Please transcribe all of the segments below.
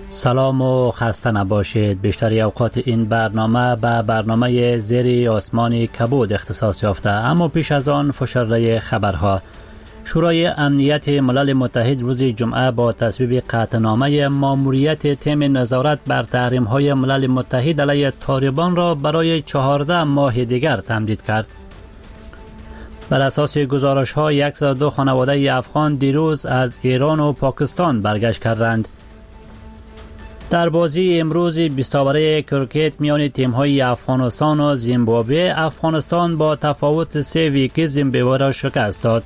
سلام و خسته نباشید. بیشتر اوقات این برنامه به برنامه زیر آسمان کبود اختصاص یافته، اما پیش از آن فشرده خبرها. شورای امنیت ملل متحد روز جمعه با تصویب قطعنامه ماموریت تیم نظارت بر تحریم‌های ملل متحد علیه طالبان را برای 14 ماه دیگر تمدید کرد. بر اساس گزارش‌ها 102 خانواده افغان دیروز از ایران و پاکستان برگشت کردند. در بازی امروز 20 اوره کرکت میان تیم‌های افغانستان و زیمبابوه، افغانستان با تفاوت 3 ویکت زیمبابوه را شکست داد.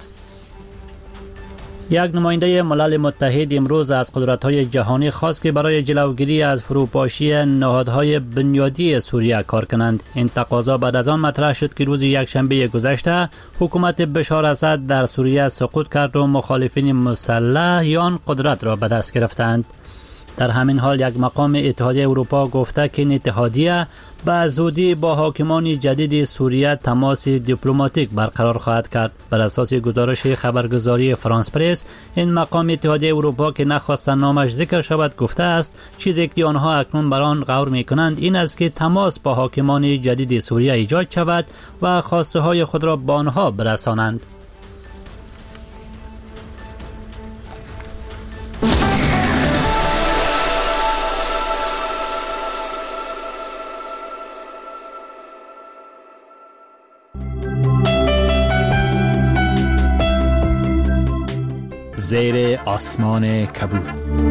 یک نماینده ملل متحد امروز از قدرت‌های جهانی خواست که برای جلوگیری از فروپاشی نهادهای بنیادی سوریه کار کنند. این تقاضا بعد از آن مطرح شد که روز یکشنبه گذشته حکومت بشار اسد در سوریه سقوط کرد و مخالفین مسلح آن قدرت را به دست گرفتند. در همین حال یک مقام اتحادیه اروپا گفته که این اتحادیه به زودی با حاکمان جدید سوریه تماس دیپلماتیک برقرار خواهد کرد. بر اساس گزارش خبرگزاری فرانس پرس، این مقام اتحادیه اروپا که نخواست نامش ذکر شود گفته است چیزی که آنها اکنون بر آن غور می‌کنند این است که تماس با حاکمان جدید سوریه ایجاد شود و خواسته های خود را به آنها برسانند. زیر آسمان کبود.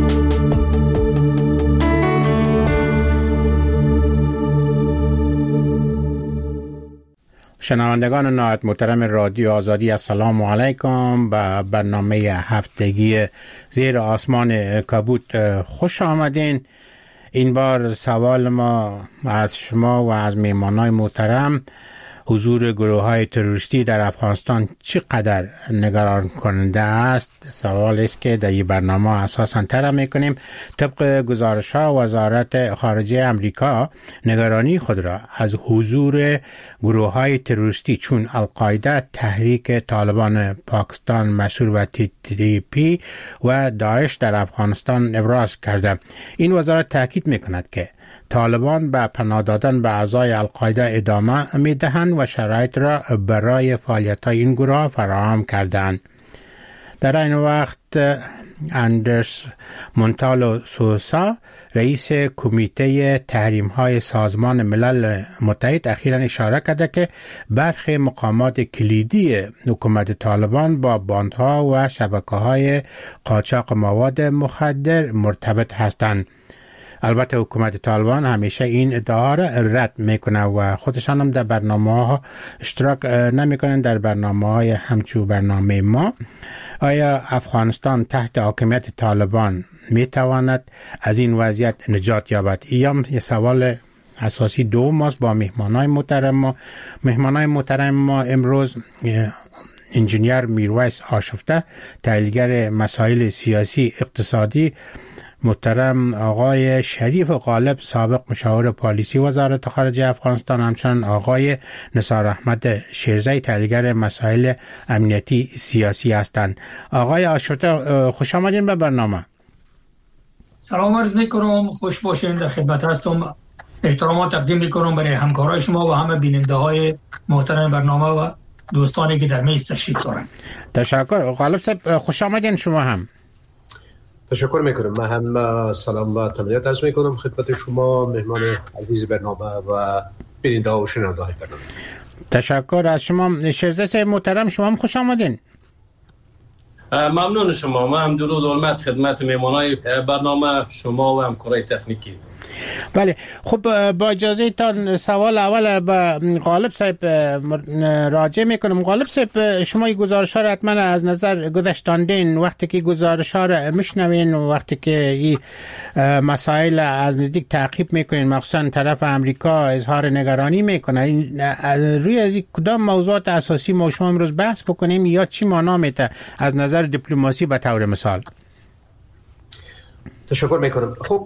شنوندگان نهایت محترم رادیو آزادی، السلام علیکم. به برنامه هفتگی زیر آسمان کبود خوش آمدین. این بار سوال ما از شما و از میهمانای محترم حضور گروه‌های تروریستی در افغانستان چقدر نگران کننده است. سوال است که در این برنامه اساساً طرح می‌کنیم. طبق گزارش‌ها وزارت خارجه آمریکا نگرانی خود را از حضور گروه‌های تروریستی چون القاعده، تحریک طالبان پاکستان مشهور و TTP و داعش در افغانستان ابراز کرده. این وزارت تاکید می‌کند که طالبان به پناه دادن به اعضای القاعده ادامه می‌دهند و شرایط را برای فعالیت‌های این گروه فراهم کردند. در این وقت اندرس مونتالو سوسا، رئیس کمیته تحریم‌های سازمان ملل متحد، اخیراً اشاره کرده که برخی مقامات کلیدی حکومت طالبان با باندها و شبکه‌های قاچاق مواد مخدر مرتبط هستند. البته حکومت طالبان همیشه این ادعا را رد میکنه و خودشان هم در برنامه ها اشتراک نمیکنن. در برنامه های همچون برنامه ما، آیا افغانستان تحت حاکمیت طالبان میتواند از این وضعیت نجات یابد؟ این یه سوال اساسی دوم است. با مهمانای محترم ما امروز انجینیر میرویس آشفته، تحلیلگر مسائل سیاسی اقتصادی، محترم آقای شریف غالب، سابق مشاور پالیسی وزارت خارجه افغانستان، همچنین آقای نثار احمد شیرزی، تحلیلگر مسائل امنیتی سیاسی هستند. آقای آشفته، خوش آمدین به برنامه. سلام عرض میکنم، خوش باشین. در خدمت هستم. احترامات تقدیم میکنم برای همکارای شما و همه بیننده های محترم برنامه و دوستانی که در میز تشریف دارن. تشکر. غالب صاحب، خوش آمدین شما هم. تشکر میکنم. من هم سلام و تمنیت عرض میکنم خدمت شما مهمان عزیز برنامه و بیننده و شنونده های برنامه. تشکر از شما. شیرزی محترم، شما هم خوش آمدین. ممنون شما. من هم درود و حرمت خدمت مهمانای برنامه شما و همکارای تکنیکی. بله، خب با اجازه تان سوال اول به غالب صاحب راجع میکنم. غالب صاحب، شما این گزارش ها را حتما از نظر گذشتاندین. وقتی که گزارش ها را میشنوین و وقتی که این مسائل از نزدیک تعقیب میکنین، مخصوصا طرف امریکا اظهار نگرانی میکنه، روی کدام موضوعات اساسی ما شما امروز بحث بکنیم یا چی معنا میده از نظر دیپلماسی به طور مثال؟ تشکر میکنم. خب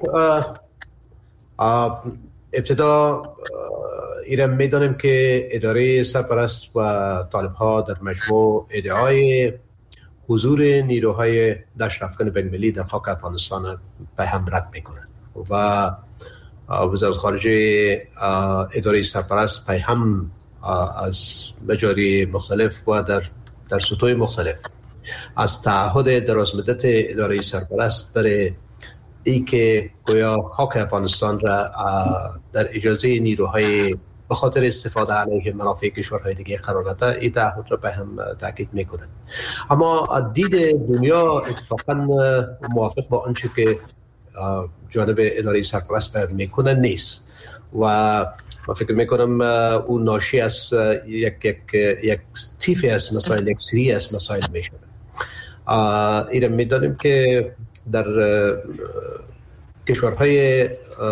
ابتدا ایران میدانیم که اداره سرپرست و طالب‌ها در مجموع ادعای حضور نیروهای دشت افغان بین‌المللی در خاک افغانستان به هم رد میکنند. و وزارت خارجه اداره سرپرست پیهم از مجاری مختلف و در سطوح مختلف از تعهد درازمدت اداره سرپرست برای ای که گویا خاک افغانستان را در اجازه نیروهای به خاطر استفاده علیه منافع کشورهای دیگه قرار داده، این تعهد را به هم تاکید میکنند. اما دید دنیا اتفاقا موافق با آنچه که جانب اداره سرپرست بیان میکنه نیست و من فکر میکنم اون ناشی از یک تیفی از مسائل، یک سری از مسائل میشه. ایران میدانیم که در کشورهای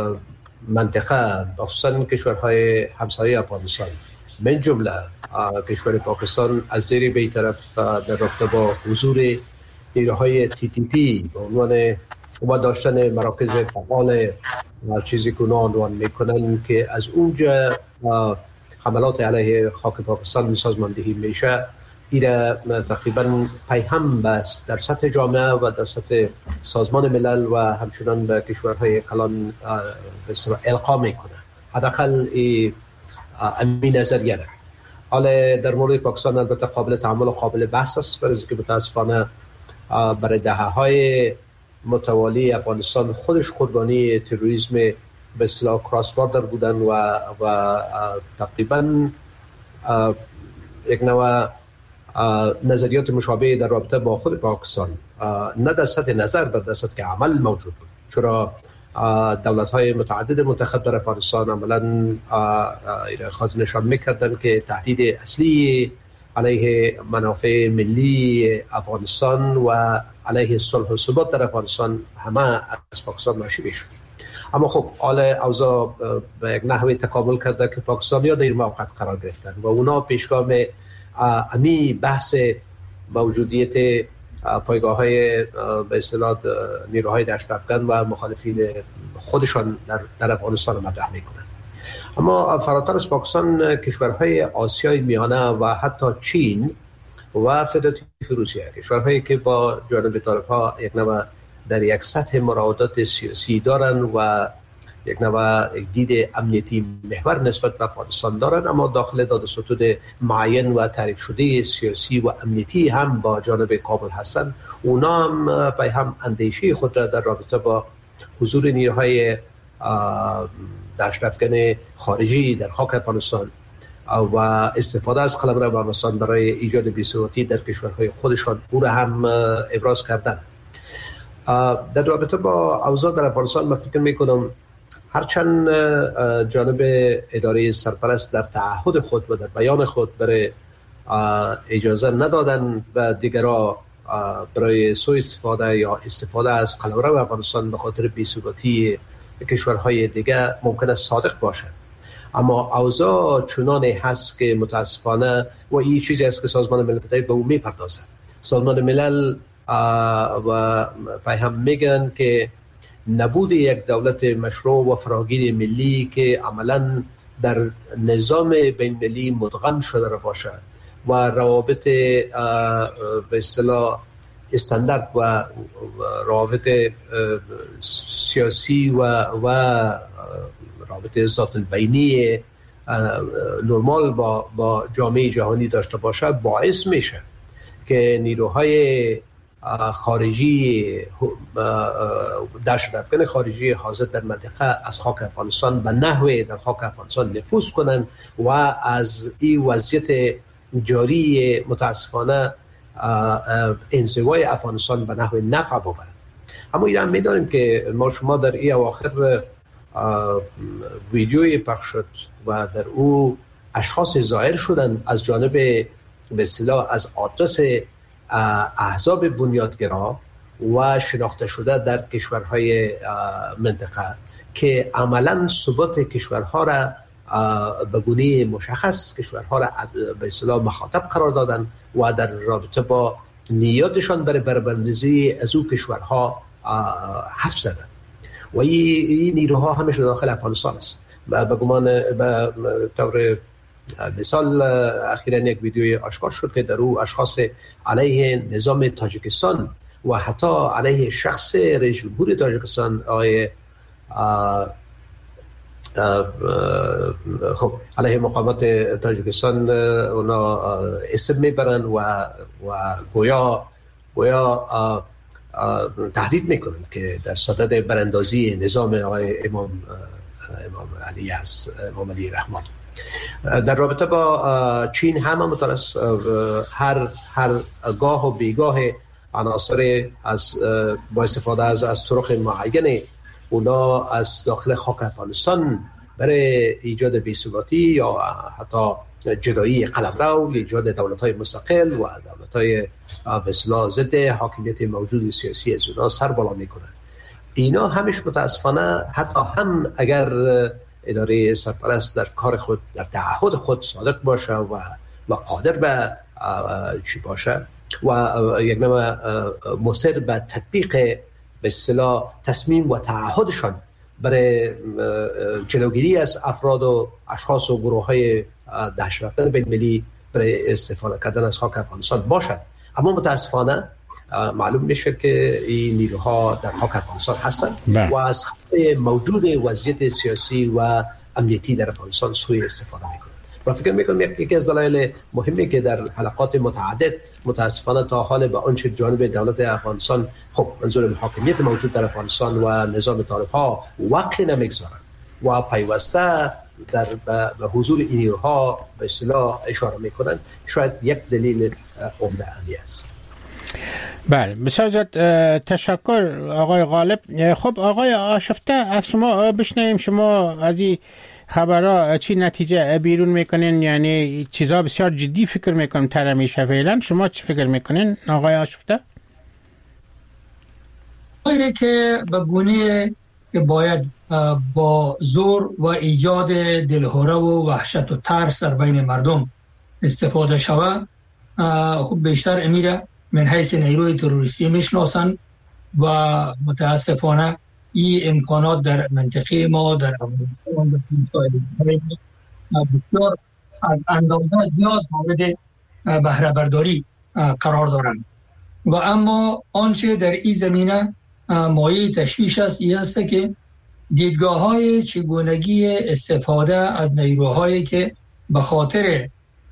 منطقه، خصوصا کشورهای همسایه افغانستان من جمله کشور پاکستان از زیر بی‌طرف در رابطه با حضور نیروهای TTP به عنوان و داشتن مراکز فعال چیزی که اونا عنوان میکنن که از اونجا حملات علیه خاک پاکستان سازماندهی میشه، ایره تقریبا پیهم بست در سطح جامعه و در سطح سازمان ملل و همچنان به کشورهای کلان القا میکنه. حداقل این نظریه ده. حالا در مورد پاکستان البته قابل تحمل و قابل بحث است، برای که متاسفانه برای دهه‌های متوالی افغانستان خودش قربانی تروریسم به اصطلاح کراس باردر بودن و تقریبا یک نوع نظریات مشابه در رابطه با خود پاکستان نه در سطح نظر بلکه در سطح عمل موجود بود، چرا دولت‌های متعدد منتخب در افغانستان عملاً خاطر نشان می‌کردند که تهدید اصلی علیه منافع ملی افغانستان و علیه صلح و ثبات در افغانستان همه از پاکستان ناشی می‌شد. اما خب حال اوضاع به یک نحوی تکامل کرده که پاکستانی‌ها در این موقع قرار گرفتن و اونا پیشگام امی بحث موجودیت پایگاه‌های به اصطلاح نیروهای دشت افغان و مخالفین خودشان در افغانستان مطرح میکنند. اما فراتر از پاکستان کشورهای آسیای میانه و حتی چین و فدراتیو روسیه، کشورهایی که با جانب طالب‌ها یک نوع در یک سطح مراودات سیاسی دارن و یک نوع دید امنیتی محور نسبت به افغانستان دارن، اما داخل دادوستود معین و تعریف شده سیاسی و امنیتی هم با جانب کابل هستن. اونا هم به هم اندیشه خود را در رابطه با حضور نیروهای دشت افغان خارجی در خاک افغانستان و استفاده از قلمرو افغانستان برای ایجاد بی‌ثباتی در کشورهای خودشان پور هم ابراز کردن. در رابطه با اوضاع در افغانستان من فکر میکنم هرچند جانب اداره سرپرست در تعهد خود و در بیان خود برای اجازه ندادن و دیگرها برای سوء استفاده یا استفاده از قلمرو افغانستان به خاطر بی‌ثباتی کشورهای دیگر ممکن است صادق باشد، اما اوضاع چنانی هست که متاسفانه و این چیزی است که سازمان ملل متحد به اون میپردازد. سازمان ملل و پیام میگن که نبود یک دولت مشروع و فراگیر ملی که عملاً در نظام بین ملی مدغم شده باشه و روابط به اصطلاح استاندارد و روابط سیاسی و روابط ذات البینی نرمال با جامعه جهانی داشته باشه، باعث میشه که نیروهای خارجی دشت افغان خارجی حاضر در منطقه از خاک افغانستان به نحوی در خاک افغانستان نفوذ کنند و از این وضعیت جاری متاسفانه انزوای افغانستان به نحو نفع ببرند. اما ایران می‌دانیم که ما شما در این اواخر ویدیوی پخش شد و در او اشخاص ظاهر شدند از جانب به اصطلاح از آدرس احزاب بنیادگرا و شناخته شده در کشورهای منطقه که عملاً ثبات کشورها را به گونه مشخص کشورها را به اصطلاح مخاطب قرار دادن و در رابطه با نیاتشان برای بربندی از او کشورها حرف زدن و این نیروها همیشه داخل افغانستان است. به گمان به طور مثال اخیراً یک ویدیوی آشکار شد که در او اشخاص علیه نظام تاجیکستان و حتی علیه شخص رئیس جمهور تاجیکستان آقای خب علیه مقامات تاجیکستان اونا اسم میبرن و گویا تهدید میکنن که در صدد براندازی نظام آقای امام علی رحمان. در رابطه با چین هم هر گاه و بیگاه عناصر با استفاده از طرق معینه اونا از داخل خاک افغانستان برای ایجاد بی‌ثباتی یا حتی جدایی قلمرو، ایجاد دولت‌های مستقل و دولت‌های به اصطلاح ضد حاکمیت موجود سیاسی از اونا سر بالا میکنن. اینا همش متاسفانه حتی هم اگر اداره سرپرست در کار خود در تعهد خود صادق باشه و قادر به چی باشه و یک نوع مصر به تطبیق به اصطلاح تصمیم و تعهدشان برای جلوگیری از افراد و اشخاص و گروه‌های دهشت‌افکن بین‌المللی برای استفاده کردن از خاک افغانستان باشد، اما متاسفانه معلوم میشه که این نیروها در خاک افغانستان هستند و از موجود وضعیت سیاسی و امنیتی در افغانستان سوء استفاده میکنند. و فکر میکنم یکی از دلایل مهمی که در حلقات متعدد متاسفانه تا حال به آنچه جانب دولت افغانستان، خب منظور حاکمیت موجود در افغانستان و نظام طالب‌ها وقع نمیگذارند و پیوسته به حضور این نیروها به اصطلاح اشاره میکنند، شاید یک دلیل عمده عملی است. بله، بسیار زیاد تشکر آقای غالب. خب آقای آشفته، از شما بشنویم، شما از این خبرها چی نتیجه بیرون میکنین؟ یعنی چیزا بسیار جدی فکر میکنم تر میشه فعلا، شما چی فکر میکنین آقای آشفته؟ غیره که به گونه که باید با زور و ایجاد دلهوره و وحشت و ترس در بین مردم استفاده شود، خب بیشتر امیره من حیث نیروی تروریستی میشناسن و متاسفانه این امکانات در منطقه ما در افغانستان بسیار از اندازه زیاد مورد بهره برداری قرار دارند. و اما آنچه در این زمینه مایه تشویش است این است که دیدگاه‌های چگونگی استفاده از نیروهایی که به خاطر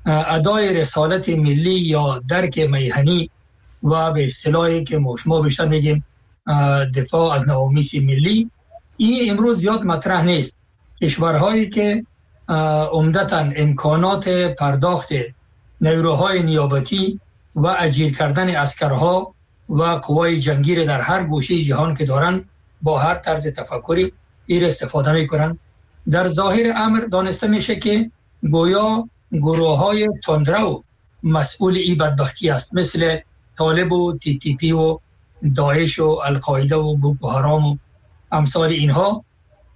ادای رسالت ملی یا درک میهنی و به اصطلاحی که ما بیشتر میگیم دفاع از نوامیس ملی، این امروز زیاد مطرح نیست. کشورهایی که عمدتاً امکانات پرداخت نیروهای نیابتی و اجیر کردن عسکرها و قوای جنگی در هر گوشه جهان که دارن، با هر طرز تفکری این استفاده میکنن. در ظاهر امر دانسته میشه که گویا گروه‌های تندرو مسئول این بدبختی است، مثل طالب و تی تی پی و داعش و القاعده و بوکو حرام و امثال اینها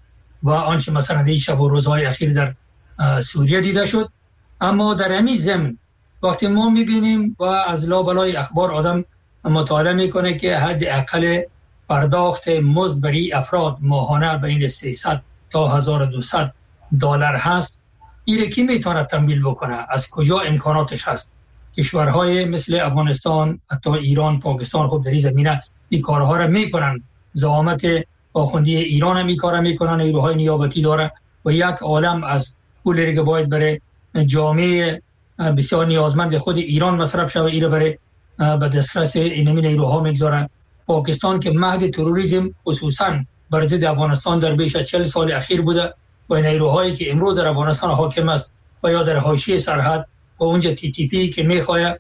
و آنچه مثلا این شب و روزهای اخیر در سوریه دیده شد. اما در همین ضمن وقتی ما میبینیم و از لابلای اخبار آدم مطالعه میکنه که حد اقل پرداخت مزد برای افراد ماهانه بین 300 تا 1200 دلار هست، این کی میتونه تمویل بکنه؟ از کجا امکاناتش هست؟ کشورهای مثل افغانستان، حتی ایران، پاکستان خب در این زمینه این کارها را میکنن. زعامت آخوندی ایران هم این کارا میکنن، نیروهای نیابتی داره و یک عالم از پولی که باید برای جامعه بسیار نیازمند خود ایران مصرف شود این برای به دسترس اینمی نیروها میگذارن. پاکستان که مهد تروریسم خصوصا بر ضد افغانستان در بیش از 40 سال اخیر بوده و نیروهایی که امروز در افغانستان حاکم است و یا در حاشیه سرحد و اونجا تی تی پی که میخواد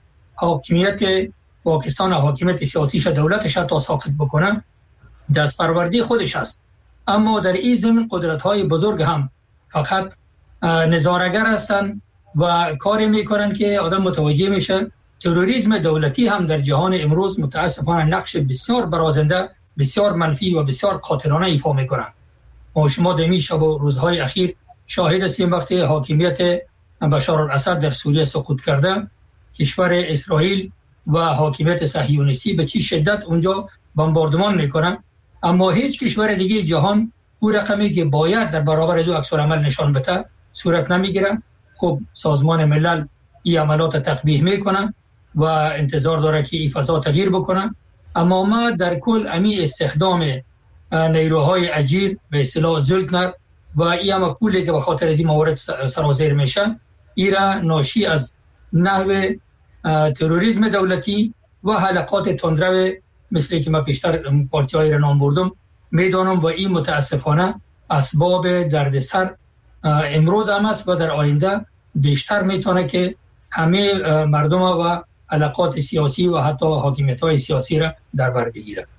حاکمیت پاکستان، حاکمیت سیاسیش، دولتش تا ساقط بکنه، دست پروردی خودش است. اما در این ضمن قدرت‌های بزرگ هم فقط نظاره‌گر هستند و کاری میکنن که آدم متوجه میشه تروریسم دولتی هم در جهان امروز متاسفانه نقش بسیار برازنده، بسیار منفی و بسیار قاتلانه ایفا میکنه. ما شما در این شب و روزهای اخیر شاهد هستیم وقتی حاکمیت بشار الاسد در سوریه سقوط کرده، کشور اسرائیل و حاکمیت صهیونیستی به چی شدت اونجا بمباردمان میکنن، اما هیچ کشور دیگه جهان اون رقمی که باید در برابر از او عکس العمل نشان بده صورت نمیگیره. خب سازمان ملل این عملات تقبیح میکنه و انتظار داره که این فضا تغییر بکنه، اما ما در کل امی استخدام نیروهای اجیر به اصطلاح زلتنر و این هم پولی که به خاطر از این موارد سرازیر میشن، ایرا ناشی از نحو تروریسم دولتی و حلقات تندرو مثل که ما پیشتر پارتی های را نام بردم میدانم و این متاسفانه اسباب دردسر امروز هم است و در آینده بیشتر میتونه که همه مردم و علاقات سیاسی و حتی حاکمیت های سیاسی را در بر بگیره.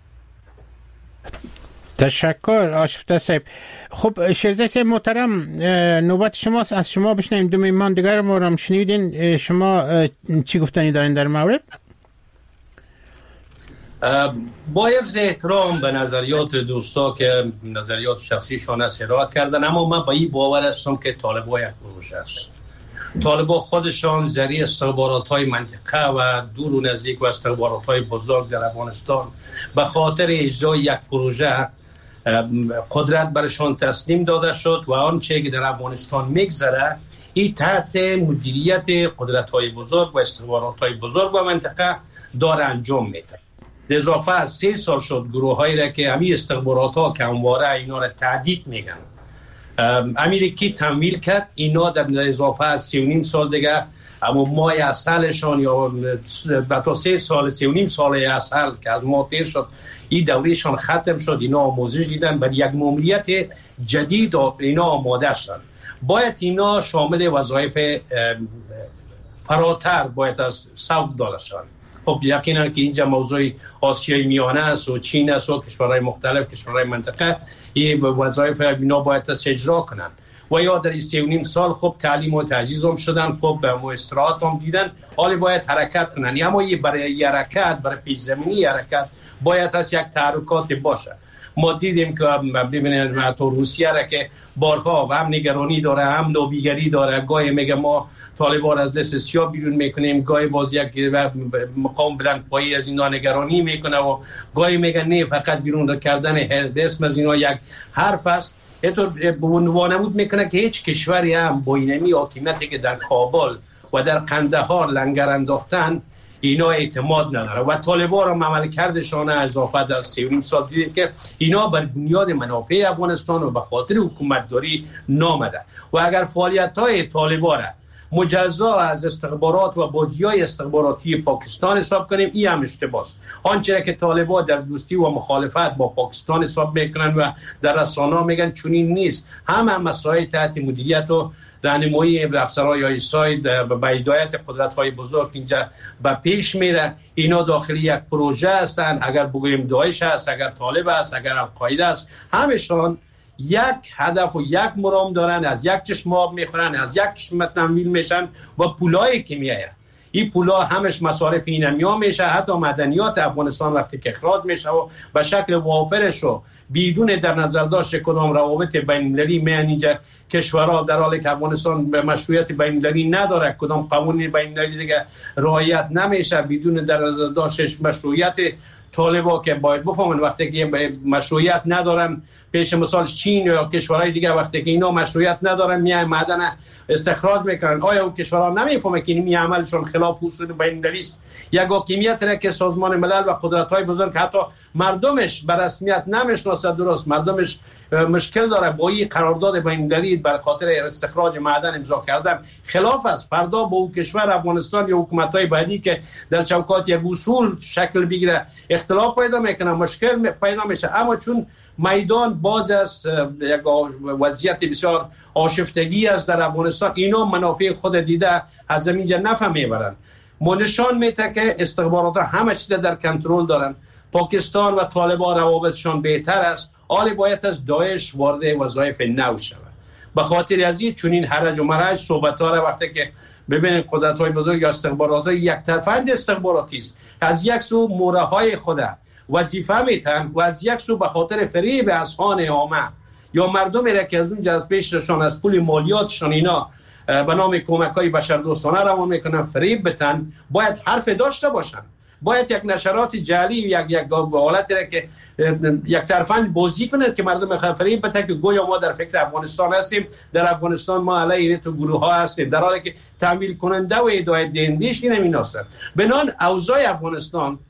تشکر آشفته صاحب. خب شیرزه صاحب محترم، نوبت شماست، از شما بشنیم. دو میمان دیگر ما را شنیدین، شما چی گفتنی دارین در مورد؟ با حفظ احترام به نظریات دوستا که نظریات شخصیشان است ارائه کردن، اما من با این باور هستم که طالبان یک پروژه است. طالبان خودشان ذریعه استخبارات‌های منطقه و دور و نزدیک و استخبارات‌های بزرگ در افغانستان به خاطر اجرای یک پروژه قدرت برشان تسلیم داده شد و آنچه که در افغانستان میگذره این تحت مدیریت قدرت‌های بزرگ و استخبارات‌های بزرگ و منطقه داره انجام میده. در اضافه از 3 سال شد گروه‌هایی را که همین استخبارات‌ها که همواره اینا را تهدید میگن امریکی تمویل کرد، اینا در اضافه از 3.5 سال دیگه اما ماه اصلشان یا تا 3 سال 3.5 سال اصل که از ما تیر شد این دورهشان ختم شد، اینا آموزش دیدن بر یک ماموریت جدید اینا آماده شدن. باید اینا شامل وظایف فراتر باید از سوق داده شدن. خب یقینا که اینجا موضوع آسیای میانه است و چین است و کشورهای مختلف کشورهای منطقه این وظایف اینا باید اجرا کنن و یا در 3.5 سال خب تعلیم و تجهیز هم شدن، خب به استراحت هم دیدن، حالی باید حرکت کنن. اما برای حرکت، برای پیش زمینی حرکت باید از یک تحرکات باشه. ما دیدیم که ببینید حتی روسیه را که بارها هم نگرانی داره هم لابیگری داره، گاهی میگه ما طالبان از لیست سیاه بیرون میکنیم، گاهی باز یک مقام بلند پایی از اینا نگرانی میکنه و گاهی میگه نه فقط بیرون کردن اسم از اینا یک حرف است. اینطور وانمود میکنه که هیچ کشوری هم با اینمی حاکمیتی که در کابل و در قندهار لنگر انداختن اینا اعتماد نداره و طالبان را عمل کردشان اضافه در 3.5 سال دیدیم که اینا بر بنیاد منافع افغانستان و به خاطر حکومتداری نامده و اگر فعالیت‌های طالبان را مجزا از استخبارات و بازی‌های استخباراتی پاکستان حساب کنیم این هم اشتباه است. آنچه که طالبان در دوستی و مخالفت با پاکستان حساب میکنن و در رسانه‌ها میگن چنین نیست، هم مسائل تحت مدیریت و راهنمایی افسرهای آیسای به هدایت قدرت‌های بزرگ اینجا به پیش میره. اینا داخلی یک پروژه هستن، اگر بگوییم داعش است، اگر طالب است، اگر القاعده است، همشان یک هدف و یک مرام دارن، از یک چشم آب میخورن، از یک چشم تمویل میشن و پولایی که میایه این پولا همش مصارف اینمیا میشه، حتی مدنیات افغانستان وقتی که اخراج میشه و به شکل وافرش و بدون در نظر داشت کدام روابط بین‌المللی میان اینجا کشورها در حالی که افغانستان به مشروعیت بین‌المللی نداره، کدام قوانین بین‌المللی دیگه رعایت نمیشه، بدون در نظر داشت مشروعیت طالبا که باید بفهمن وقتی که مشروعیت ندارن، پیش مثال چین یا کشورهای دیگه وقتی که اینا مشروعیت ندارن میای معدن استخراج میکنن، آیا اون کشورها نمیفهمه که این عملشون خلاف اصول بین‌المللی است؟ یک حاکمیت را که سازمان ملل و قدرت‌های بزرگ حتی مردمش به رسمیت نمیشناسه، درست مردمش مشکل داره با این قرارداد بین‌المللی بر خاطر استخراج معدن امضا کردن، خلاف است. فردا با اون کشور افغانستان یا حکومت‌های بعدی که در چوکات یک اصول شکل بگیره اختلاف پیدا میکنه، مشکل پیدا میشه. اما چون میدان باز است، یک وضعیت بسیار آشفتگی است در افغانستان، اینا منافع خود دیده از زمینجا نفع میبرن. ما نشان میده که استخبارات همه چیز در کنترل دارن. پاکستان و طالبان روابطشان بهتر است، حالی باید از داعش وارد وظایف نو شود. به خاطر از این چنین حرج و مرج صحبت‌ها را وقتی که ببینید قدرت‌های بزرگ یا استخبارات یک طرفند استخباراتی است، از یک سو مورهای خود وظیفه میتن و از یک سو به خاطر فریب اذهان عامه یا مردمی را که از اون جذبششان از پول مالیاتشان اینا به نام کمک‌های بشردوستانه روان میکنن فریب بتن، باید حرف داشته باشن. باید یک نشرات جعلی یک حالتی را که یک طرفند بازی کنند که مردم فریب بتن که گویا ما در فکر افغانستان هستیم، در افغانستان ما علیه تو گروه ها هستیم، در حالی که تمویل کننده و هدایت دهنده‌اش اینم ایناست. بنان اوضاع افغانستان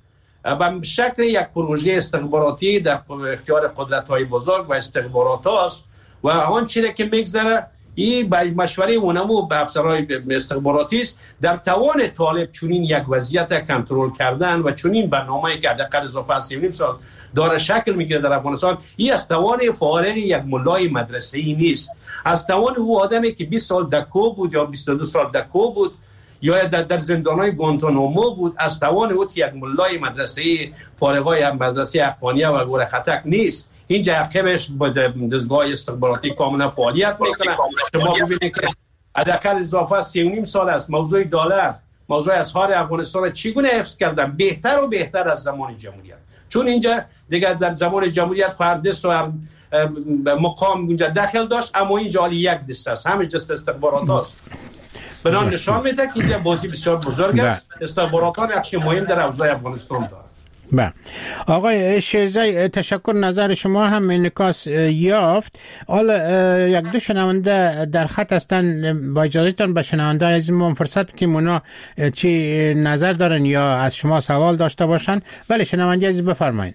به شکل یک پروژه استخباراتی در اختیار قدرت‌های بزرگ و استخبارات است و آن چیزی که میگذره این با مشوره اونمو به افسرهای استخباراتی است در توان طالب چنین یک وضعیت کنترل کردن و چنین برنامه‌ای که حداقل اضافه از 3.5 سال داره شکل میگیره در افغانستان، این از توان فارغ یک ملای مدرسه‌ای نیست، از توان او آدمی که 20 سال دکو بود یا 22 سال دکو بود یا در زندان‌های گوانتانامو بود، از توان او یک ملای مدرسه‌ای فارغای مدرسه افغانیه و گور خطک نیست. اینجا عقبش با دستگاه استخباراتی کاملا فعالیت میکنه. شما ببینید که حداقل اضافه 3.5 سال است موضوع دلار، موضوع اسعار افغانستان چگونه حفظ کردن بهتر و بهتر از زمان جمهوریت، چون اینجا دیگه در زمان جمهوریت هر دست و هر مقام اونجا داخل داشت، اما اینجا حالی یک دست است، همه دست استخبارات است. بنان نشان میده که اینجا بازی بسیار بزرگ است. استخبارات نقش مهم در اوضاع افغانستان دارند. بله آقای شیرزی، تشکر، نظر شما هم انعکاس یافت. حالا یک دو شنونده در خط هستن، با اجازهتون به شنونده از این فرصت که اونا چی نظر دارن یا از شما سوال داشته باشن. ولی شنونده عزیز بفرمایید.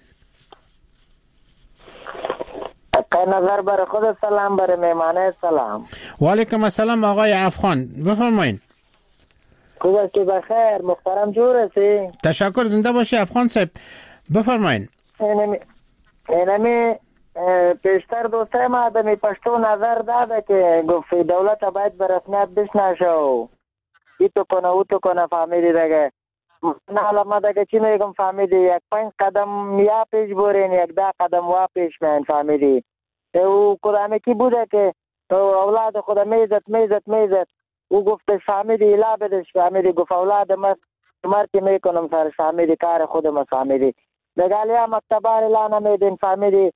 نظر برای خود سلام، برای مهمانه سلام. و علیکم السلام آقای افغان، بفرمایید. خوب است که بخیر، محترم جور هستی؟ تشکر، زنده باشی افغان صاحب، بفرمایید. اینمی پیشتر دوسته ما دمی پشتو نظر داده که گفت دولت باید به رسمیت بشناسه و ای تو کنه او تو کنه فهمیدی دیگه. من حالا ما دیگه چی میگم فهمیدی، یک 5 قدم یا پیش برین، یک 10 قدم وا پیش من فهمیدی. او کدامی کی بوده که اولاد خود میزد او گفتش فهمیدی الا بدش فهمیدی، گفت اولاد مر که میکنم سرش فهمیدی، کار خودم فهمیدی. بگالیا مکتبار اعلان میدین فهمیدی،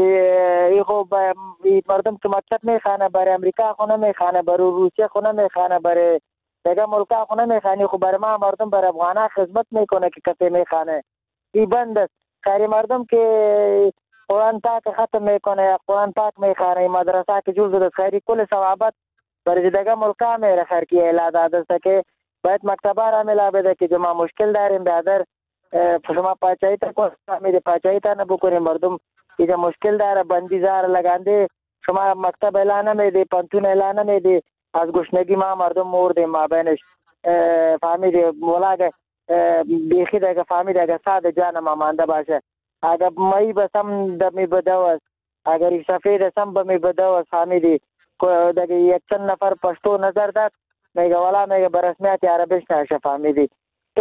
ای خوب مردم که مکتب میخانه برای امریکا خونه میخانه، برای روسیه خونه میخانه، برای دیگه ملکا خونه میخانه، خب برای ما مردم برای افغانها خدمت میکنه که کسی میخانه. ای بند است. خیلی مردم که قرآن پاک ختم میکنه یا قرآن پاک میخانه، مدرسه که جور زده خیلی کل ثوابت برای دیگه ملکا میره خرکی اعلان داده است که باید مکتبا را ملا بده که ما مشکل داریم بیادر شما پاچایی تا کنید پاچایی تا نبکنیم، مردم اینجا مشکل داره، بندی زار لگانده، شما مکتب اعلان نمیدی، پانتون اعلان نمیدی، از گشنگی ما مردم موردیم ما بینش فهمیدی. ولاگه بیخی دیگه فهمیدی اگه ساده جان ما مانده باشه، اگر مایی بسم دمی بدوست، اگر سفید اسم بمی بدوست فهمیدی دیگه یک چند نفر پشتو نظر داد میگه والا میگه برسمیت عربیش نشه فهمیدی.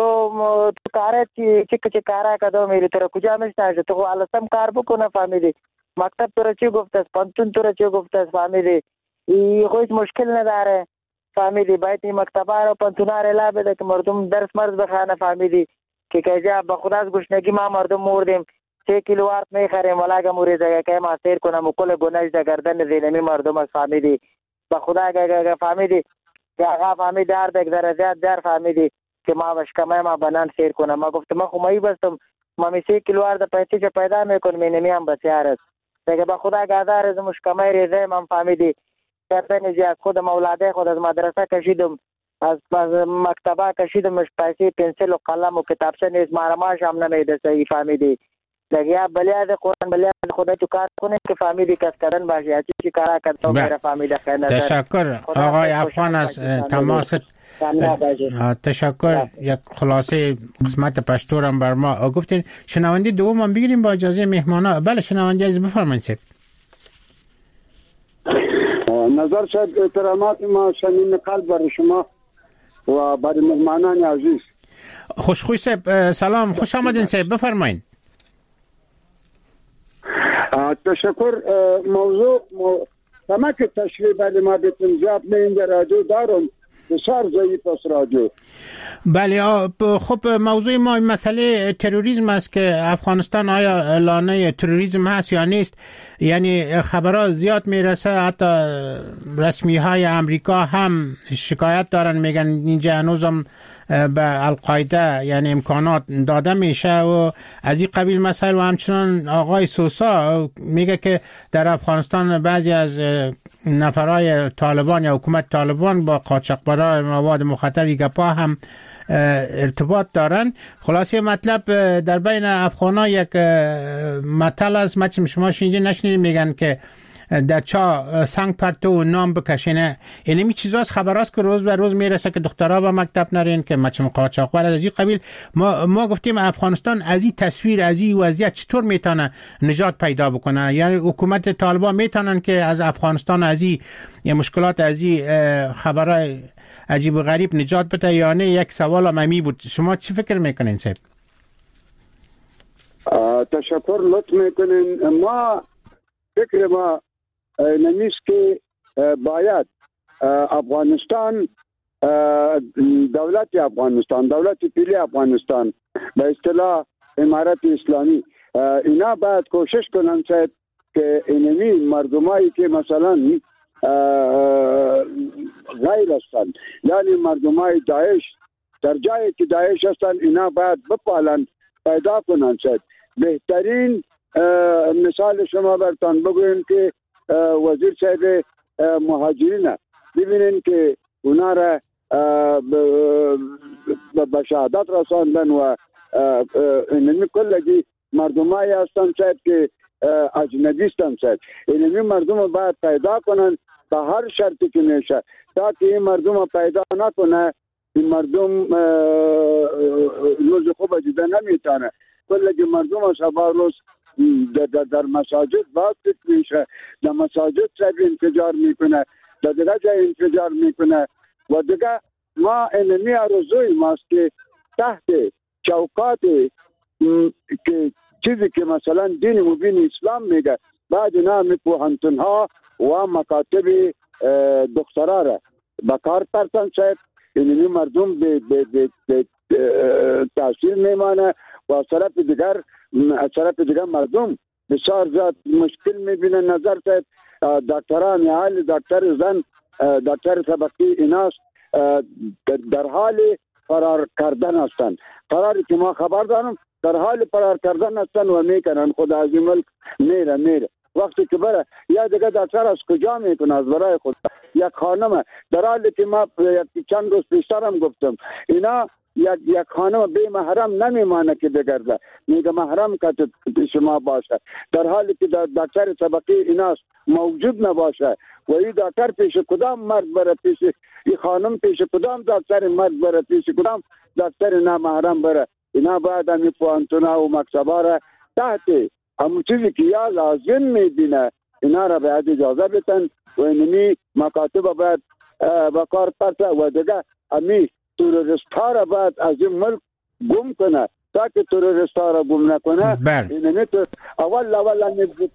تو کاره چی کاره کدو میری تو کجا میشناشه، تو علسم کار بکنه فهمیدی. مکتب تو چی گفته است، پانتون تو چی گفته است فهمیدی. ای خودش مشکل نداره فهمیدی، باید این مکتبا رو پانتونا رو اعلان بده که مردم درس مرز بخوانه فهمیدی. که کجا به خدا از گشنگی ما مردم موردیم 3 کیلو وارد میخریم ولاگه مورید که ما سیر کنم و کل گناهش در گردن زینمی مردم است فهمیدی. به خدا اگه فهمیدی که آقا فهمیدی هر دیگه درجات در فهمیدی که ما وشکمه ما بنان سیر کنم. ما گفتم ما خمایی بستم ما می 3 کیلو وارد پیسی چه پیدا میکنم اینمی هم بسیار است دیگه. به خدا گادار از مشکمه ریزه من فهمیدی کردن زی از خودم اولاده خود از مدرسه کشیدم، از مکتبه کشیدمش پیسی پنسل و قلم و کتابچه نیز مارماش هم نمیده صحیح فهمیدی. دیگه بلیاد قرآن بلیاد خدا تو کار کنه که فهمیدی کس کردن باشه یا چی کارا کرده میره فهمیده خیر نظر. تشکر آقای افغان از تماس. تشکر. یک خلاصه قسمت پشتورم بر ما گفتین. شنونده دوم هم بگیریم با اجازه مهمانا. بله شنونده از بفرمایید سید. نظر شد احترامات ما صمیم قلب برای شما و برای مهمانان عزیز. خوشخوی صاحب سلام، خوش آمدین صاحب، بفرمایید. تشکر. موضوع کمک تشریح بله ما بیتون زیاد اینجا رادیو دارم بسیار ضعیف است رادیو. بله خب موضوع ما مسئله تروریسم است که افغانستان آیا لانه تروریسم هست یا نیست. یعنی خبرها زیاد میرسه، حتی رسمی های امریکا هم شکایت دارن، میگن اینجا هنوزم به القاعده یعنی امکانات داده میشه و از این قبیل مسائل. و همچنان آقای سوسا میگه که در افغانستان بعضی از نفرای طالبان یا حکومت طالبان با قاچاقبرای مواد مخدر گپا هم ارتباط دارن. خلاصه مطلب در بین افغان‌ها یک مطلب است، مثل شما نشنیدید میگن که در چا سنگ پرتو نام بکشینه. اینمی چیزاست، خبراست که روز به روز میرسه که دخترها به مکتب نرین، که مچم قاچاقبر از این قبیل. ما گفتیم افغانستان از این تصویر، از این وضعیت چطور میتونه نجات پیدا بکنه؟ یعنی حکومت طالبان میتونن که از افغانستان از این مشکلات، از این خبرای عجیب و غریب نجات بده یا نه؟ یک سوال ممی بود، شما چی فکر میکنین صاحب؟ تشکر لطف میکنین. ما فکر ما نمیست که باید افغانستان، دولت افغانستان، دولت پلی افغانستان به اصطلاح امارت اسلامی، اینا باید کوشش کنن که اینمی مردمایی که مثلا غیر هستن، یعنی مردمای داعش، در جایی که داعش هستن، اینا باید بپالن، پیدا کنن. بهترین مثال شما برتان بگویم که وزیر صاحب مهاجرین، ببینین که اونا را به شهادت رساندن و اینمی کلگی مردمایی هستن که اجنبی هستن. اینمی مردم باید پیدا کنن به هر شرطی که میشه، تا که این مردم پیدا نکنه، این مردم روز خوب دیده نمیتونه. کلگی مردم شبا روز در مساجد باز میشه، در مساجد سب انفجار میکنه، در دیگه جای انفجار میکنه. و دیگه ما اینمی آرزوی ماست که تحت چوکات که چیزی که مثلا دین مبین اسلام میگه، بعد نام پوهنتون ها و مکاتب دکترا را بکار پرتن شد، اینمی مردم به تحصیل میمانه و از طرف دیگر مردم بسیار زیاد مشکل میبینه. نظر شد دکتران حال دکتر زن، دکتر طبقی ایناست در حال فرار کردن هستند. قراری که ما خبر دارم در حال فرار کردن هستند و میکنن خود از این ملک میره. وقتی که بره یا دیگه دکتر از کجا میکنه؟ از برای خود. یک خانم در حالی که ما چند روز پیشترم گفتم، اینا یک خانم بی محرم نمیمانه که بگرده، میگه محرم که شما باشه، در حالی که دکتر طبقی ایناست موجود نباشه. و این دکتر پیش کدام مرد بره، پیش این خانم پیش کدام دکتر مرد بره، پیش کدام دکتر نامحرم بره؟ اینا باید همی پوانتونا و مکتبا را تحت همون چیزی که یا لازم میبینه اینا را باید اجازه بتن و اینمی مکاتب باید بکار پرته و دیگه همی تروریست ها را باید از این ملک گم کنه. تا که تروریست ها را گم نکنه اینمی اول نبود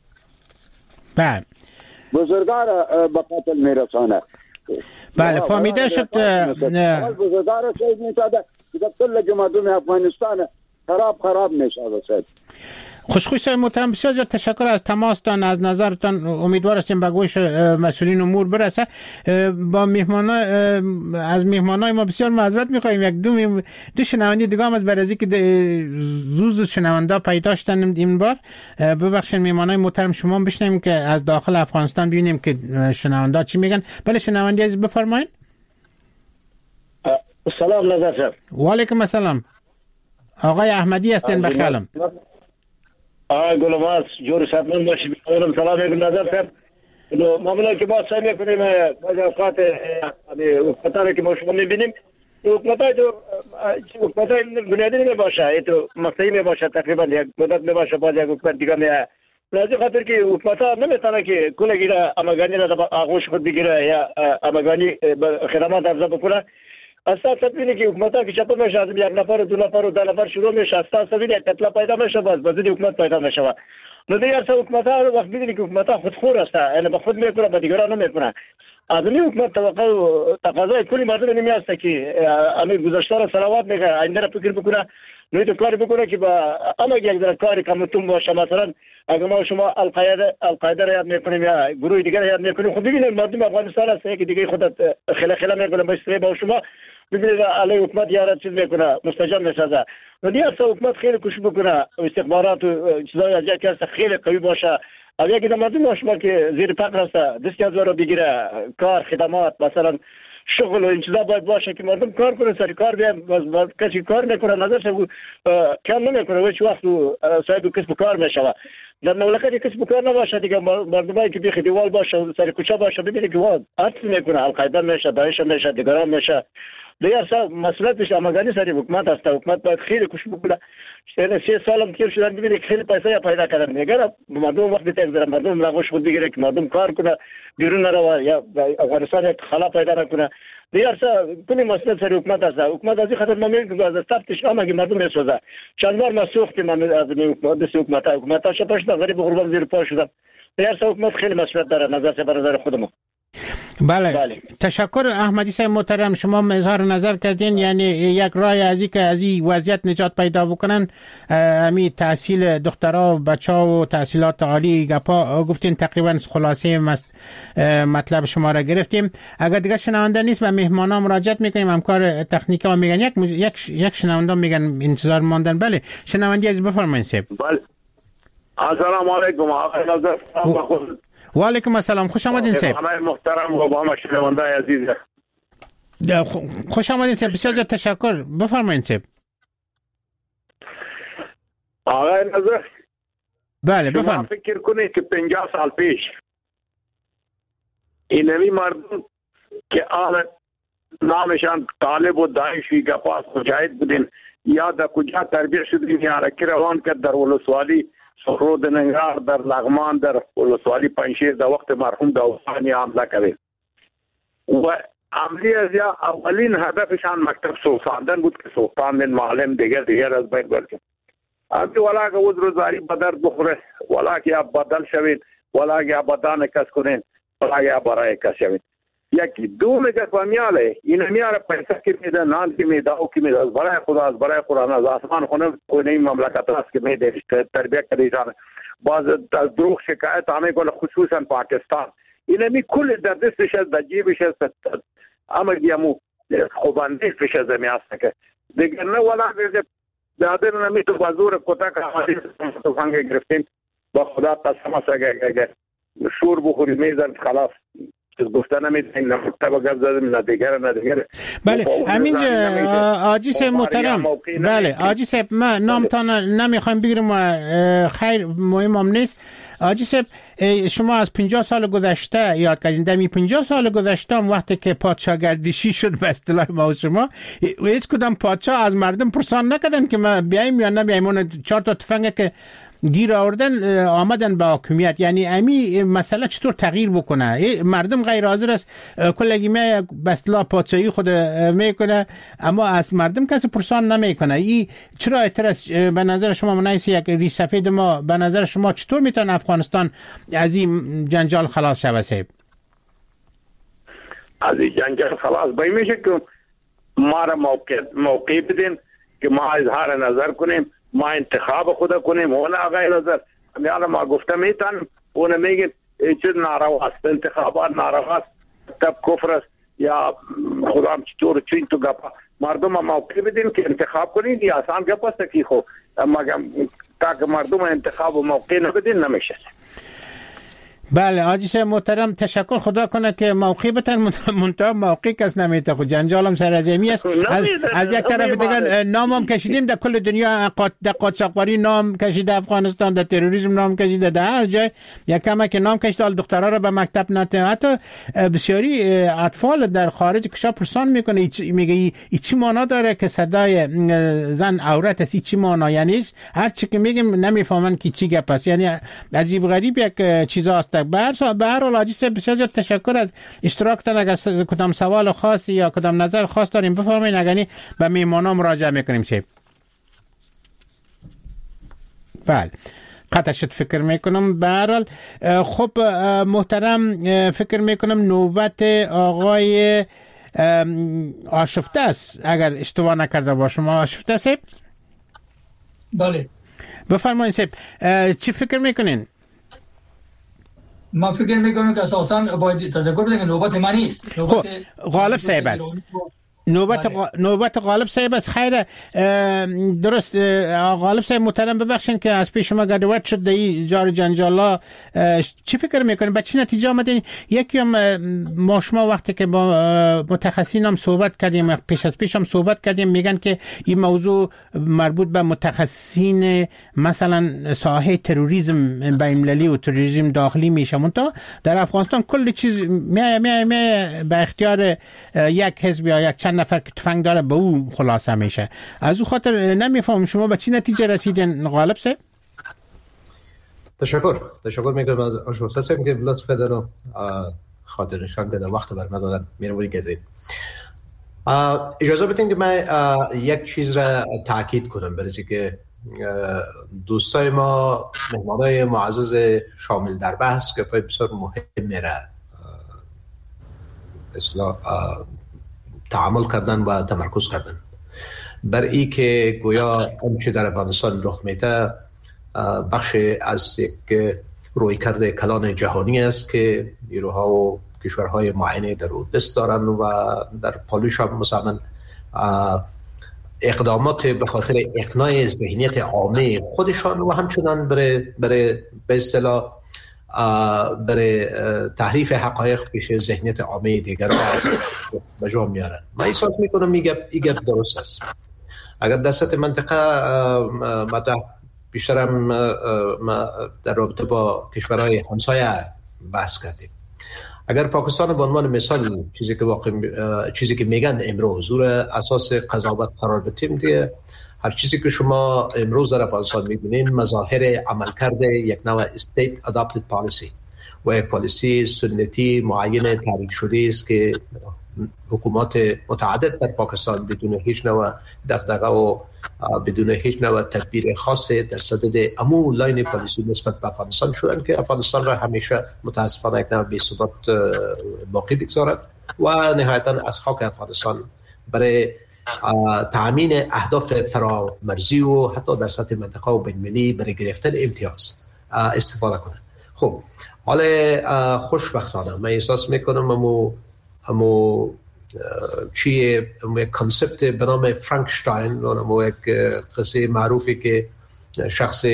بزرگا را به قتل میرسانه. بله فهمیده شد. بزرگا را شاید میتاده دیگه کل مردم افغانستان خراب میشه. خوشخوش محترم، بسیار زیاد تشکر از تماستان، از نظرتان. امیدوار هستیم به گوش مسئولین امور برسه. با از میهمانای ما بسیار معذرت میخوایم. یک دو شنونده دیگه هم از برازی که زوز شنونده پیدا شدن این بار. ببخشید میهمانای محترم، شما بشنویم که از داخل افغانستان ببینیم که شنونده چی میگن. بله شنونده عزیز بفرمایید. سلام نظر صاحب. و علیکم السلام. آقای احمدی هستین بخیرم. گلماس جور شبنم باشی بیارم. سلام علیکم نظر صاحب. معمولا که ما سعی میکنیم بعضی اوقات حکومت‌ها که ما شما میبینیم، حکومت‌های بنیادی نمیباشه، تو مقطعی میباشه، تقریبا یک مدت میباشه، بعد یک حکومت دیگه میاد. لازم خاطر که حکومت‌ها نمیتونه که کلگی را امگانی را در آغوش خود بگیره یا امگانی خدمات افزا بکنه. اساس تبینی که حکومت‌ها که چطور میشه از یک نفر دو نفر و ده نفر شروع میشه، اساس تبینی قتل پیدا میشه، باز حکومت پیدا میشه. نو دیگر سه حکومت‌ها وقت می‌بینی که حکومت‌ها خودخور هستند، یعنی به خود میکنه به دیگران نمیکنه. از این حکومت توقع و تقاضای کلی مردم نمیاسته که همین گذشته را صلوات میگه، آینده را فکر بکنه، نوی تو کاری بکنه که با اما یک در کاری کمتون باشه. مثلا اگر ما شما القاعده را یاد میکنیم یا گروه دیگر یاد میکنیم، خود ببینید مردم افغانستان هست که دیگه خودت خلا میکنه با شما، ببینید علی حکومت یارا چیز میکنه، مستجاب میسازه. و دیگر سه حکومت خیلی کوشش بکنه، استخبارات و چیزای از یک هست خیلی قوی باشه. اگه که مردم شما که زیر فقر هست دست از رو بگیره، کار خدمات مثلا شغل و این چیزا باید باشه که مردم کار کنه، سر کار بیان. کسی کار میکنه نظرش کم نمیکنه و هیچ وقت صاحب کسب کار میشه. در مملکت کسب کار نباشه دیگه، مردمایی که بیخ دیوال باشه سر کوچه باشه ببینه که واد عطف میکنه، القاعده میشه، داعش میشه، دیگران میشه. دیگر مسئولیتش امگانی سر حکومت است. حکومت باید خیلی کوشش بکنه. 3 سالم تیر شدن ببینه که خیلی پیسه پیدا کردن. اگر مردم وقت بتگذره، مردم لغوش خود بگیره که مردم کار کنه، بیرون نره یا افغانستان یک خلا پیدا نکنه. دیگر کلی مسئولیت سر حکومت است. حکومت از این خاطر ممکن که از تفتش آمگی مردم میسوزه. چند بار ما سوختیم از حکومت شپش غریب غربان زیر پا شدم. دیگر حکومت خیلی مسئولیت داره نظر سے برادر خودمون. بله. تشکر احمدی صاحب محترم، شما اظهار نظر کردین. یعنی یک راه از این که از این وضعیت نجات پیدا بکنن همین تحصیل دخترها و بچه‌ها و تحصیلات عالی گپا گفتین. تقریبا خلاصه مطلب شما را گرفتیم. اگر دیگه شنونده نیست و مهمانا مراجعت میکنیم، همکار تکنیکی ها میگن یک شنونده میگن انتظار ماندن. بله شنوندی از بفرمایید صاحب. بله السلام علیکم آقای نظر. و علیکم السلام، خوش آمدین صاحب. همه محترم و با همه شنونده عزیز. خوش آمدین صاحب، بسیار زیاد تشکر. بفرمایید صاحب. آقای نظر بله بفرمایید. فکر کنید که 50 سال پیش اینمی مردم که آن نامشان طالب و داعشی گپاس مجاهد بودین یا در کجا تربیت شدین یا رکی روان کرد در ولسوالی سخرود ننگار، در لغمان، در ولسوالی پنشیر در وقت مرحوم داوودخانی حمله کردین و عملی از یا اولین هدفشان مکتب سوساندن بود که سوساندن معلم دیگر از بین برکن. ابی ولا که عذر زاری بدر بخوره، ولا که آپ بدل شوید، ولا که آپ بدان کس کنین، ولا که آپ برای کس شوید. یکی دو میگه فهمیاله این میاره پیسه که میده، نان که میده، او که میده، از برای خدا، از برای قرآن، از آسمان خونه کوئی نئی مملکت است که میده تربیت کردیشان. باز از دروغ شکایت همه کنه، خصوصا پاکستان اینمی کل در دستش است، در جیبش است، اما دیمو خوبندیش پیش از همی است که دیگر نه ولا دادر نمی تو بازور کتا که همه تو فنگه گرفتیم. با خدا قسم است اگر شور بخوری میزن خلاص گفتن نمیدونیم، نه مکتب گفت زدیم، نه دیگر. بله همینجا آجی صاحب محترم. بله آجی صاحب من نامتان نمیخوایم بگیرم و خیر مهم هم نیست. آجی صاحب شما از 50 سال گذشته یاد کردین. در 50 سال گذشته وقتی که پادشاه گردشی شد به اصطلاح ما و شما، هیچ کدام پادشاه از مردم پرسان نکردن که ما بیایم یا نبیایم. اون 4 تا تفنگ که گیر آوردن آمدن به حاکمیت. یعنی امی مسئله چطور تغییر بکنه؟ مردم غیر حاضر است کلگی به اصطلاح پادشاهی خود میکنه اما از مردم کسی پرسان نمیکنه. این چرا اعتراض به نظر شما منایس یک ریش سفید ما به نظر شما چطور میتونه افغانستان از این جنجال خلاص شود صاحب؟ از این جنجال خلاص باید میشه که ما را موقع بدین که ما اظهار نظر کنیم، ما انتخاب خدا کنیم. اون آقای نظر میاله ما گفته میتن اون میگه چیز نارواست، انتخابات نارواست، تب کفر است یا خدا چطور چین تو گپا. مردم موقع بدین که انتخاب کنین. یا آسان گپ است که خو اما تا که مردم انتخاب و موقع نبدین نمیشه. بله آجی صاحب محترم تشکر. خدا کنه که موقع بتن منتها موقع کس نمیته. خود جنجال هم سر جمعی است. از یک طرف دیگر نام هم کشیدیم در کل دنیا، در قاچاقبری نام کشیده افغانستان، در تروریسم نام کشیده، در هر جای یک کمک نام کشیده. دخترها را به مکتب نته. حتی بسیاری اطفال در خارج کشا پرسان میکنه میگه ای چی معنا داره که صدای زن عورت است؟ چی معنا؟ یعنی هر چی که میگیم نمیفهمن که چی گپ است. یعنی عجیب غریب یک چیزا است. به هر حال حاجی صاحب بسیار زیاد تشکر از اشتراکتان. اگر کدام سوال خاصی یا کدام نظر خاص داریم بفرمایید، اگر به میهمانان مراجعه میکنیم صاحب. بله قطع شد فکر میکنم. به هر حال خب محترم فکر میکنم نوبت آقای آشفته است اگر اشتباه نکرده باشم. آشفته صاحب بله بفرمایید صاحب. چی فکر میکنین؟ ما فکر میکنم که اساساً باید تذکر بدیم که نوبت من نیست، غالب صاحب است. نوبت غالب صاحب از خیر. درست غالب صاحب محترم، ببخشید که از پیش شما گدوت شد در جار جنجالا. چی فکر میکنید به چی نتیجه آمدین؟ یکی هم ما شما وقتی که با متخصصین هم صحبت کردیم، پیش هم صحبت کردیم، میگن که این موضوع مربوط به متخصصین مثلا ساحه تروریسم بین‌المللی و تروریسم داخلی میشه، منتها در افغانستان کل چیز می به اختیار یک حزب یا یک چند نفر که تفنگ داره به او خلاصه میشه. از او خاطر نمیفهم شما به چی نتیجه رسیدین غالب صاحب؟ تشکر میکنم از شما صاحب که لطف کردن و خاطر نشان دادن، وقت بر من دادن، مهربانی کردین. اجازه بدین که من یک چیز را تاکید کنم، برای که دوستای ما، مهمانای معزز شامل در بحث که بسیار مهم میره اصلا تعامل کردن و تمرکز کردن بر این که گویا آنچه در افغانستان رخ میده بخش از یک رویکرد کلان جهانی است که نیروها و کشورهای معینه در او دست دارن و در پالوش هم مثلا اقدامات به خاطر اقناع ذهنیت عامه خودشان و همچنان برای به اصطلاح برای تحریف حقایق پیش ذهنیت عامه دیگران به جا میارن. من احساس میکنم این گپ درست است. اگر در سطح منطقه مطرح بیشترم در رابطه با کشورهای همسایه بحث کردیم. اگر پاکستان به عنوان مثال چیزی که میگن امروز زور اساس قضاوت قرار بدیم، دیگه هر چیزی که شما امروز در افغانستان میبینین مظاهر عملکرد یک نوع state adopted policy و یک پالیسی سنتی معین تعریف شده است که حکومات متعدد در پاکستان بدون هیچ نوع دغدغه و بدون هیچ نوع تدبیر خاصی در صدد امو لاین پالیسی نسبت به افغانستان شدن که افغانستان را همیشه متاسفانه یک نوع بی‌ثبات باقی بگذارد و نهایتا از خاک افغانستان برای تأمین اهداف فرامرزی و حتی در سطح منطقه و بین‌المللی برای گرفتن امتیاز استفاده کنند. خب حالا خوشبختانه من احساس میکنم امو چیه یک کانسپت به نام فرانکشتاین، امو یک قصه معروفی که شخص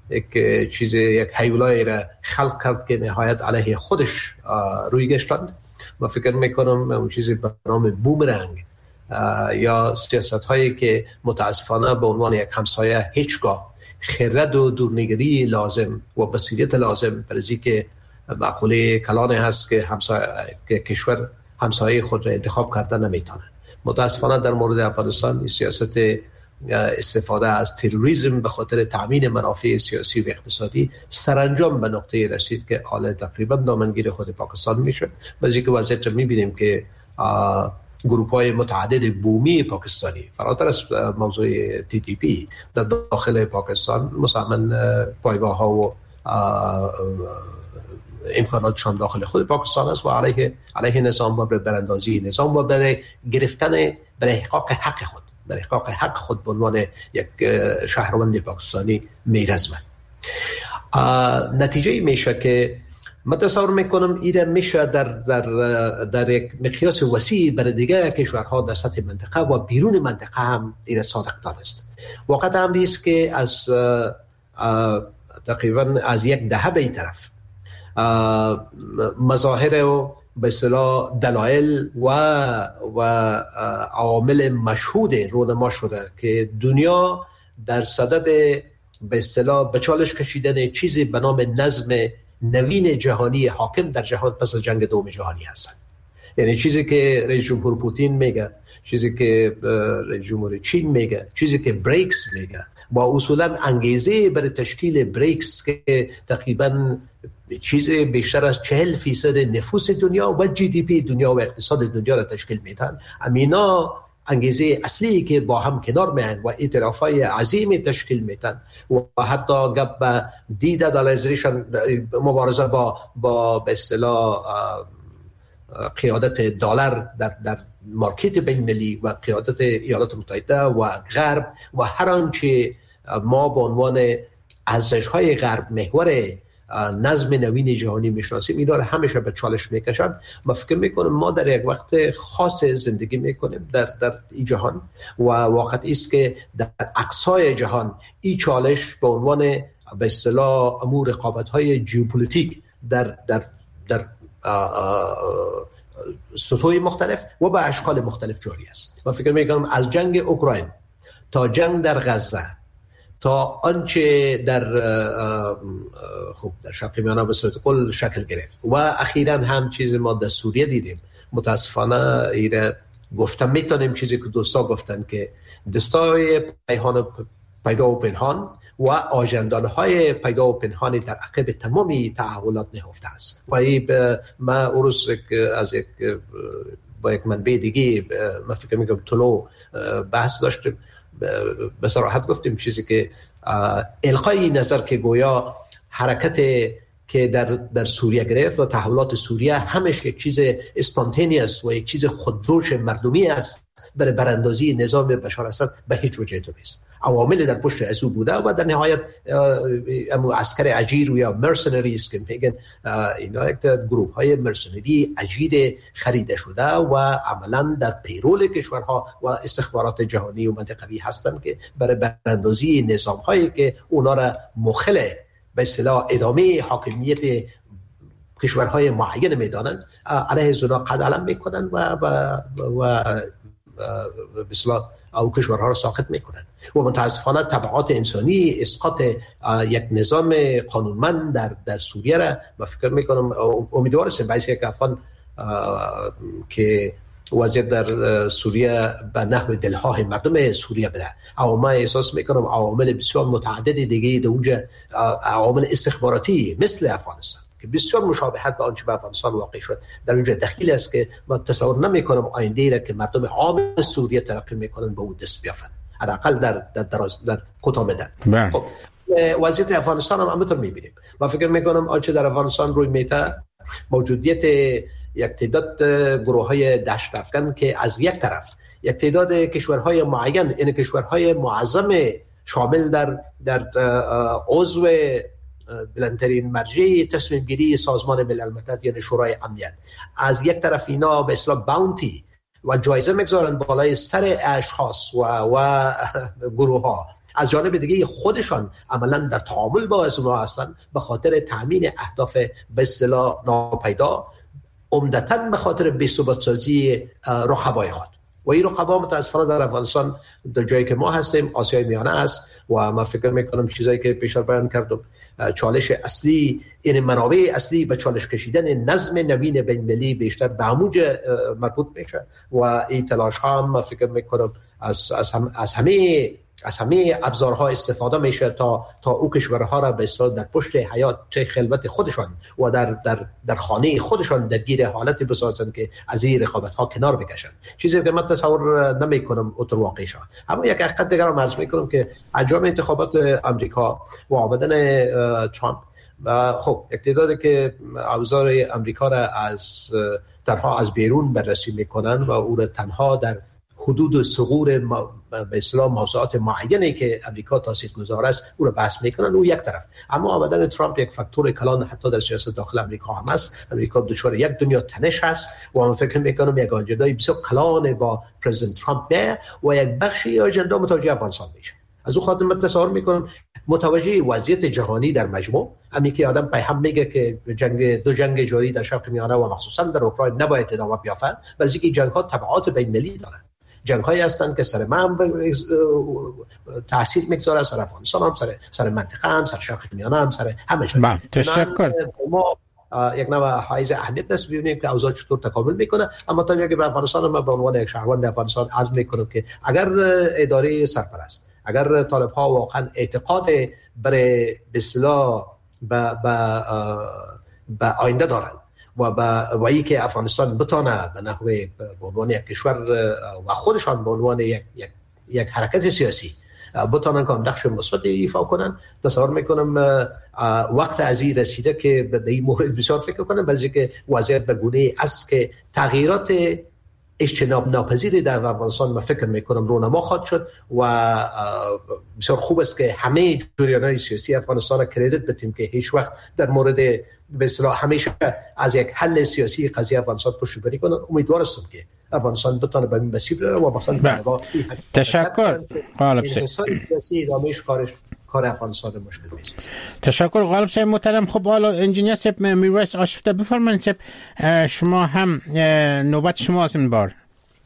یک حیولایی را خلق کرد که نهایت علیه خودش روی گشتند. من فکر میکنم اون چیزی به نام بومرنگ یا سیاست هایی که متاسفانه به عنوان یک همسایه هیچگاه خرد و دورنگری لازم و بصیرت لازم برای که مقوله کلانه هست که کشور همسایه خود را انتخاب کردن نمیتونه. متاسفانه در مورد افغانستان سیاست استفاده از تروریسم به خاطر تامین منافع سیاسی و اقتصادی سرانجام به نقطه رسید که حالا تقریبا دامنگیر خود پاکستان میشه. بعضی که وضعیت رو میبینیم که گروه‌های متعدد بومی پاکستانی فراتر از موضوع TTP در داخل پاکستان مثلا پایگاه‌ها و امکاناتشان داخل خود پاکستان است و علیه نظام و براندازی نظام و برای گرفتن برای احقاق حق خود به عنوان یک شهروند پاکستانی میرزمند. نتیجه میشه که من تصور میکنم ایره میشه در یک مقیاس وسیع برای دیگه کشورها در سطح منطقه و بیرون منطقه هم ایره صادقتان است. واقعا هم است که از تقریبا از یک دهه به این طرف مظاهر و به اصطلاح دلایل و عوامل مشهود رونما شده که دنیا در صدد به اصطلاح به چالش کشیدن چیزی به نام نظم نوین جهانی حاکم در جهان پس از جنگ دوم جهانی هستند. یعنی چیزی که رئیس جمهور پوتین میگه، چیزی که رئیس جمهور چین میگه، چیزی که بریکس میگه، با اصولا انگیزه برای تشکیل بریکس که تقریبا چیز بیشتر از 40% نفوس دنیا و GDP دنیا و اقتصاد دنیا را تشکیل میدن، امینا انگیزه اصلی که با هم کنار میان و اعترافای عظیم تشکیل میدن و حتی گپ دیدالایزیشن مبارزه با به اصطلاح قیادت دلار در مارکت بین‌المللی و قیادت ایالات متحده و غرب و هر آنچه ما به عنوان ارزش‌های غرب محور نظم نوین جهانی میشناسیم، اینا رو همیشه به چالش میکشن. ما فکر میکنم ما در یک وقت خاص زندگی میکنیم در این جهان و واقعا است که در اقصای جهان این چالش به عنوان به اصطلاح امور رقابت‌های ژئوپلیتیک در سطوح مختلف و به اشکال مختلف جاری است. من فکر میکنم از جنگ اوکراین تا جنگ در غزه تا آنچه در شرق میانه به صورت کل شکل گرفت و اخیراً هم چیز ما در سوریه دیدیم. متاسفانه ایره گفتم میتونیم چیزی که دوستا گفتن که دستای پیدا و پنهان و آژانده‌های پیدا و پنهانی در عقب تمامی تحولات نهفته است. و ما اروز با یک منبع دیگه ما فکر میکنم طلوع بحث داشتیم، به صراحت گفتیم چیزی که القای نظر که گویا حرکت که در سوریه گرفت و تحولات سوریه همش یک چیز اسپانتینی است و یک چیز خودجوش مردمی است برای براندازی نظام بشار اسد به هیچ وجه نیست. عوامل در پشت از او بوده و در نهایت عسکر اجیر و یا مرسنریز که میگن اینا یک گروه های مرسنری اجیر خریده شده و عملا در پیرول کشورها و استخبارات جهانی و منطقوی هستند که برای براندازی نظام هایی که اونا را مخل به اصطلاح ادامه حاکمیت کشورهای معین میدانند علیه زنا قد علم میکنن و به اصطلاح او کشورها را ساقط میکنن و متاسفانه تبعات انسانی اسقاط یک نظام قانونمند در سوریه را ما فکر میکنم امیدوار هستیم باعث یک افغان که وضعیت در سوریه به نحو دلهای مردم سوریه بده. اما ما احساس میکنم عوامل بسیار متعدد دیگه در اونجا عوامل استخباراتی مثل افغانستان که بسیار مشابهت به آنچه به افغانستان واقع شد در اونجا دخیل است که ما تصور نمیکنم آینده را که مردم عام سوریه ترقی میکنن به اون دست بیافن، حداقل در کوتاه مدت. خب وضعیت افغانستان هم همونطور میبینیم. ما فکر میکنم آنچه در افغانستان روی میته موجودیت یک تعداد گروه‌های دشت افکن که از یک طرف یک تعداد کشورهای معین، این کشورهای معظم شامل در عضو بلندترین مرجع تصمیم گیری سازمان ملل متحد یعنی شورای امنیت، از یک طرف اینا به اصطلاح باونتی و جایزه میگذارن بالای سر اشخاص و گروه ها، از جانب دیگه خودشان عملا در تعامل با اونها هستن به خاطر تامین اهداف به اصطلاح ناپیدا، عمدتاً به خاطر بی‌ثبات سازی رقبای خود. و این رقبا متاسفانه در افغانستان در جایی که ما هستیم آسیای میانه است و ما فکر میکنم چیزایی که پیشتر بیان کردم چالش اصلی این منابع اصلی به چالش کشیدن نظم نوین بین‌المللی بیشتر به عموج مربوط میشه و این تلاش ها هم فکر میکنم از همه ابزارها استفاده میشه تا او کشورها را به اصطلاح در پشت حیات خلوت خودشان و در خانه خودشان درگیر حالتی بسازند که از این رقابت ها کنار بکشن، چیزی که من تصور نمی کنم اوتر واقعی شد. اما یک حقیقت دیگر رو عرض میکنم که انجام انتخابات امریکا و آمدن ترامپ و خب یک تعدادی که ابزار امریکا را تنها از بیرون بررسی میکنن و او را تنها در حدود صغور به اصطلاح موضوعات معینی که امریکا تاثیرگذار است او را بحث میکنن او یک طرف. اما آمدن ترامپ یک فاکتور کلان حتی در سیاست داخل امریکا هم است. امریکا دچار یک دنیا تنش است و من فکر میکنم یک آجندای بسیار کلان با پرزیدنت ترامپ و یک بخشی آجندا متوجه افغانستان میشه. از او خاطر من تصور میکنم متوجه وضعیت جهانی در مجموع همین که آدم پیام میگه که دو جنگ جاری در شرق میانه و مخصوصا در اوکراین نباید ادامه بیافته، بلکه این جنگ ها تبعات بین‌المللی دارند. جنگ هایی هستند که سر من تاثیر میگذاره، سر افغانستان هم، سر منطقه هم، سر شرق میانه هم، سر همه جا. تشکر. ما یک نوع حائز اهمیت است ببینیم که اوضاع چطور تکامل میکنه. اما تا جایی که به افغانستان ما به عنوان یک شهروند افغانستان عرض میکنم که اگر اداره سرپرست، اگر طالب ها واقعا اعتقاد برای به اصطلاح به آینده دارند و ای که افغانستان بتانه به نحو به عنوان یک کشور و خودشان به عنوان یک حرکت سیاسی بتانن که نقش مثبت ایفا کنن، تصور میکنم وقت از این رسیده که به این مورد بسیار فکر کنن، بلکه که وضعیت به گونه است که تغییرات اجتناب ناپذیری در افغانستان من فکر میکنم رونما خواهد شد و بسیار خوب است که همه جریان‌های سیاسی افغانستان را کردیت بدیم که هیچ وقت در مورد به اصطلاح همیشه از یک حل سیاسی قضیه افغانستان پشتیبانی کنند. امیدوار هستم که افغانستان بتونه به این مسیر بره و مثلا تشکر غالب سیاسی ادامهش کار افغانستان مشکل نیست. تشکر غالب صاحب محترم. خب حالا انجینیر صاحب میرویس آشفته بفرمایید صاحب، شما هم نوبت شما است این بار.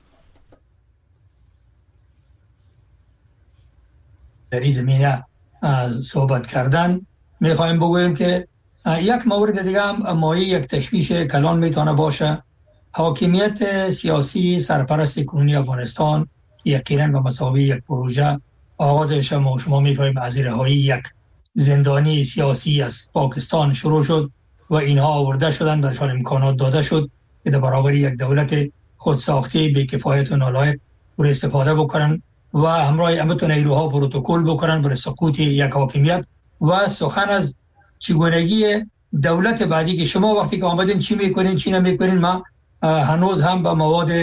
در این زمینه صحبت کردن میخوایم بگوییم که یک مورد دیگه هم مایه یک تشویش کلان میتونه باشه. حاکمیت سیاسی سرپرست کنونی افغانستان یقینا به مسابقه یک پروژه آغازش شما میفهمیم از رهایی یک زندانی سیاسی از پاکستان شروع شد و اینها آورده شدن، برشان امکانات داده شد که در برابر یک دولت خودساخته بی‌کفایت و نالایق بر استفاده بکنن و همراه همتون نیروها پروتکل بکنن برای سقوط یک حاکمیت و سخن از چگونگی دولت بعدی که شما وقتی که آمدین چی میکنین چی نمیکنین. ما هنوز هم به مواد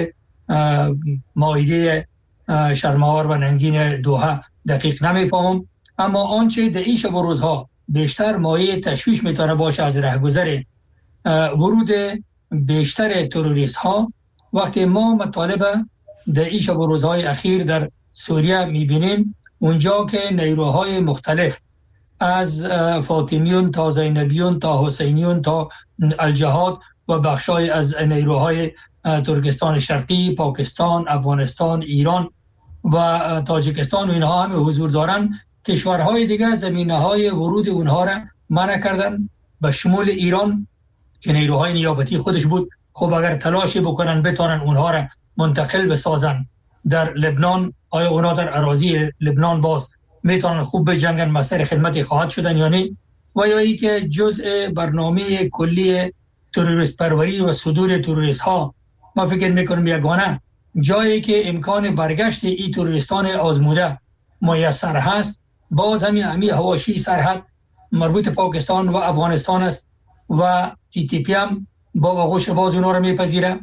مائده شرم‌آور و ننگین دوحه دقیق نمیفهمم، اما آنچه در این شب و روزها بیشتر مایه تشویش میتونه باشه از رهگذر ورود بیشتر تروریست ها. وقتی ما مطالب در این شب و روزهای اخیر در سوریه میبینیم اونجا که نیروهای مختلف از فاطمیون تا زینبیون تا حسینیون تا الجهاد و بخشای از نیروهای ترکستان شرقی، پاکستان، افغانستان، ایران و تاجیکستان و اینها هم حضور دارن. کشورهای دیگه زمینه‌های ورود اونها را منع کردن به شمول ایران که نیروهای نیابتی خودش بود. خب اگر تلاشی بکنن بتونن اونها را منتقل بسازن در لبنان، آیا اونها در اراضی لبنان باز میتونن خوب بجنگن، مسئله خدمتی خواهد شدن یا نه؟ و یا ای که جزء برنامه کلی تروریست پروری و صدور تروریست ها ما فکر میکنم یگانه جایی که امکان برگشت این تروریستان آزموده میسر هست باز همین حواشی سرحد مربوط پاکستان و افغانستان است و تی تی پی هم با آغوش باز اونا رو میپذیره.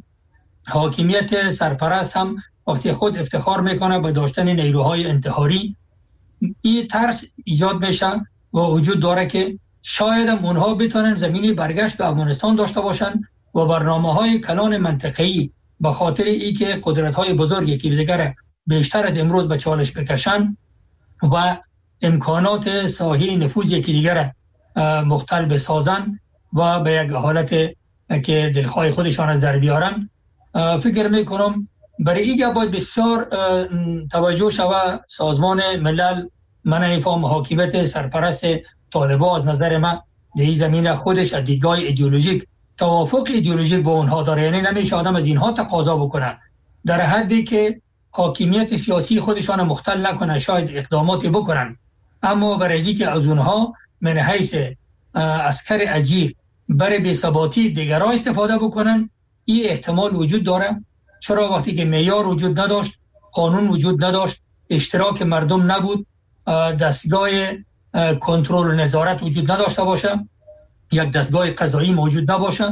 حاکمیت سرپرست هم وقتی خود افتخار میکنه به داشتن نیروهای انتحاری، این ترس ایجاد میشه و وجود داره که شاید هم اونها بتونن زمینی برگشت به افغانستان داشته باشن و برنامه‌های کلان منطقه‌ای به خاطر ای که قدرت‌های بزرگی که دیگر بیشتر از امروز به چالش بکشن و امکانات ساحه نفوذی که دیگر مختل بسازن و به یک حالت که دلخواه خودشان از در بیارن. فکر میکنم برای ایگه باید بسیار توجه شود سازمان ملل منع فهم حاکمیت سرپرست طالبان از نظر من در این زمینه خودش از دیدگاه ایدئولوژیک توافق ایدئولوژیک با اونها داره، یعنی نمیشه آدم از اینها تقاضا بکنه در حدی که حاکمیت سیاسی خودشان مختل نکنه، شاید اقداماتی بکنن، اما برای که از اونها من حیث عسکر اجیر برای بی‌ثباتی دیگرها استفاده بکنن این احتمال وجود داره. چرا وقتی که معیار وجود نداشت، قانون وجود نداشت، اشتراک مردم نبود، دستگاه کنترل و نظارت وجود نداشته باشه، یک دستگاه قضایی موجود نباشه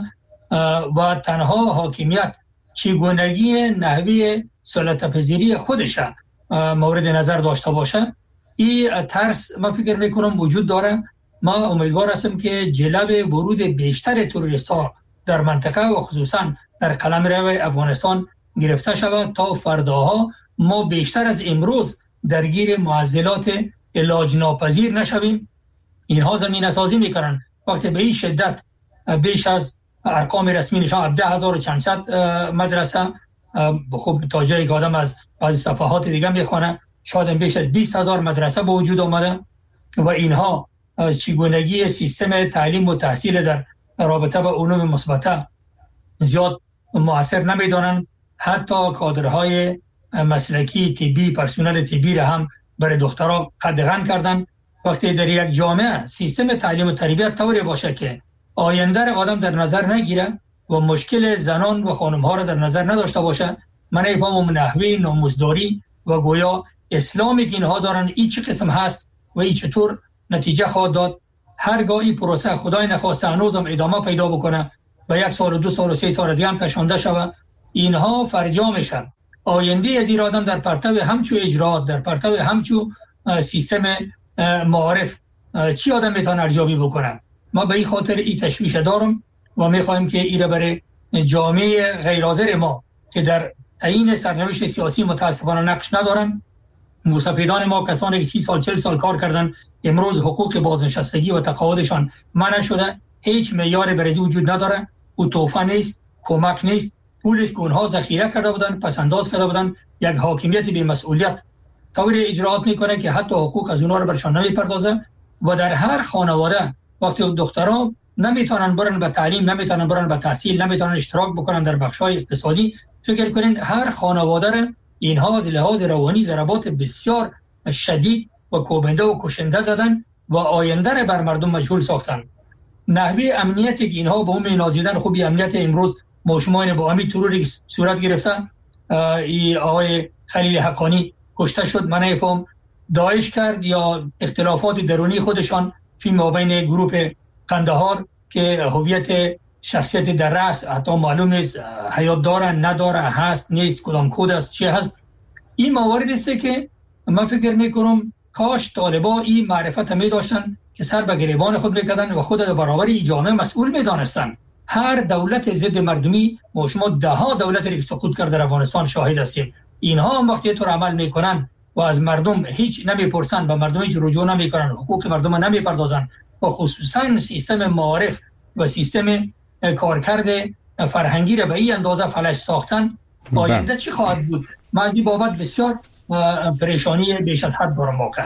و تنها حاکمیت چگونگی نحوه سلطه‌پذیری خودش مورد نظر داشته باشه، این ترس من فکر میکنم وجود داره. ما امیدوار هستم که جلب ورود بیشتر تروریست ها در منطقه و خصوصا در قلمرو افغانستان گرفته شود تا فرداها ما بیشتر از امروز درگیر معضلات علاج ناپذیر نشویم. اینها زمینه سازی میکنن وقتی به این شدت بیش از ارقام رسمی نشان 10400 مدرسه، خب تا جایی که آدم از بعضی صفحات دیگه میخونه شاید بیش از 20000 مدرسه به وجود آمده و اینها چگونگی سیستم تعلیم و تحصیل در رابطه با علوم مثبته زیاد مؤثر نمیدانند. حتی کادرهای مسلکی طبی، پرسنل طبی را هم برای دخترها قدغن کردن. وقتی در یک جامعه سیستم تعلیم و تربیت طوری باشه که آینده را آدم در نظر نگیره و مشکل زنان و خانم‌ها را در نظر نداشته باشه، من نفهمم نحوه ناموزداری و گویا اسلامی که اینها دارن این چه قسم هست و این چطور نتیجه خواهد داد. هرگاهی پروسه خدای نخواسته هنوزم ادامه پیدا بکنه و 1 سال و 2 سال و 3 سال دیگه هم کشانده شود اینها فرجامشن. آینده از این آدم در پرتو همچو اجرات، در پرتو همچو سیستم معارف چی آدم میتونه ارزیابی بکنه؟ ما به این خاطر این تشویش دارم و میخوایم که این برای جامعه غیر حاضر ما که در تعیین سرنوشت سیاسی متاسفانه نقش ندارن، موسفیدان ما کسانی که 30 سال 40 سال کار کردن امروز حقوق بازنشستگی و تقاعدشان منع شده، هیچ معیار برای وجود نداره، او توفه نیست، کمک نیست، پولی که اونها ذخیره کرده بودن، پس انداز کرده بودن، یک حاکمیت بی مسئولیت طور اجراات میکنه که حتی حقوق از اونها رو برشان نمیپردازه. و در هر خانواده وقتی دخترها نمیتونن برن به تعلیم، نمیتونن برن به تحصیل، نمیتونن اشتراک بکنن در بخشای اقتصادی، فکر کنین هر خانواده را اینها از لحاظ روانی ضربات بسیار شدید و کوبنده و کشنده زدن و آینده را بر مردم مجهول ساختن. نحوه امنیتی که اینها به اون نازیدن، خوبی امنیت امروز ماشومان با امی تروری صورت گرفتن، آقای خلیل حقانی کشته شد، من نفهم داعش کرد یا اختلافات درونی خودشان فی مابین گروه قندهار که هویت شخصیت در رأس حتی معلوم نیست حیات داره نداره، هست نیست، کدام کد است چی هست. این موارد است که من فکر میکنم کاش طالبا این معرفت می داشتن که سر به گریبان خود میکردن و خود در برابر این جامعه مسئول میدانستن. هر دولت ضد مردمی ما شما ده ها دولت که سقوط کرده در افغانستان شاهد هستیم. اینها هم وقتی طور عمل میکنن و از مردم هیچ نمیپرسن، به مردم هیچ رجوع نمیکنن، حقوق مردم نمیپردازن و خصوصا سیستم معارف و سیستم کارکرد فرهنگی را به این اندازه فلج ساختن، آینده چی خواهد بود؟ من از این بابت بسیار پریشانی بیش از حد دارم واقعا.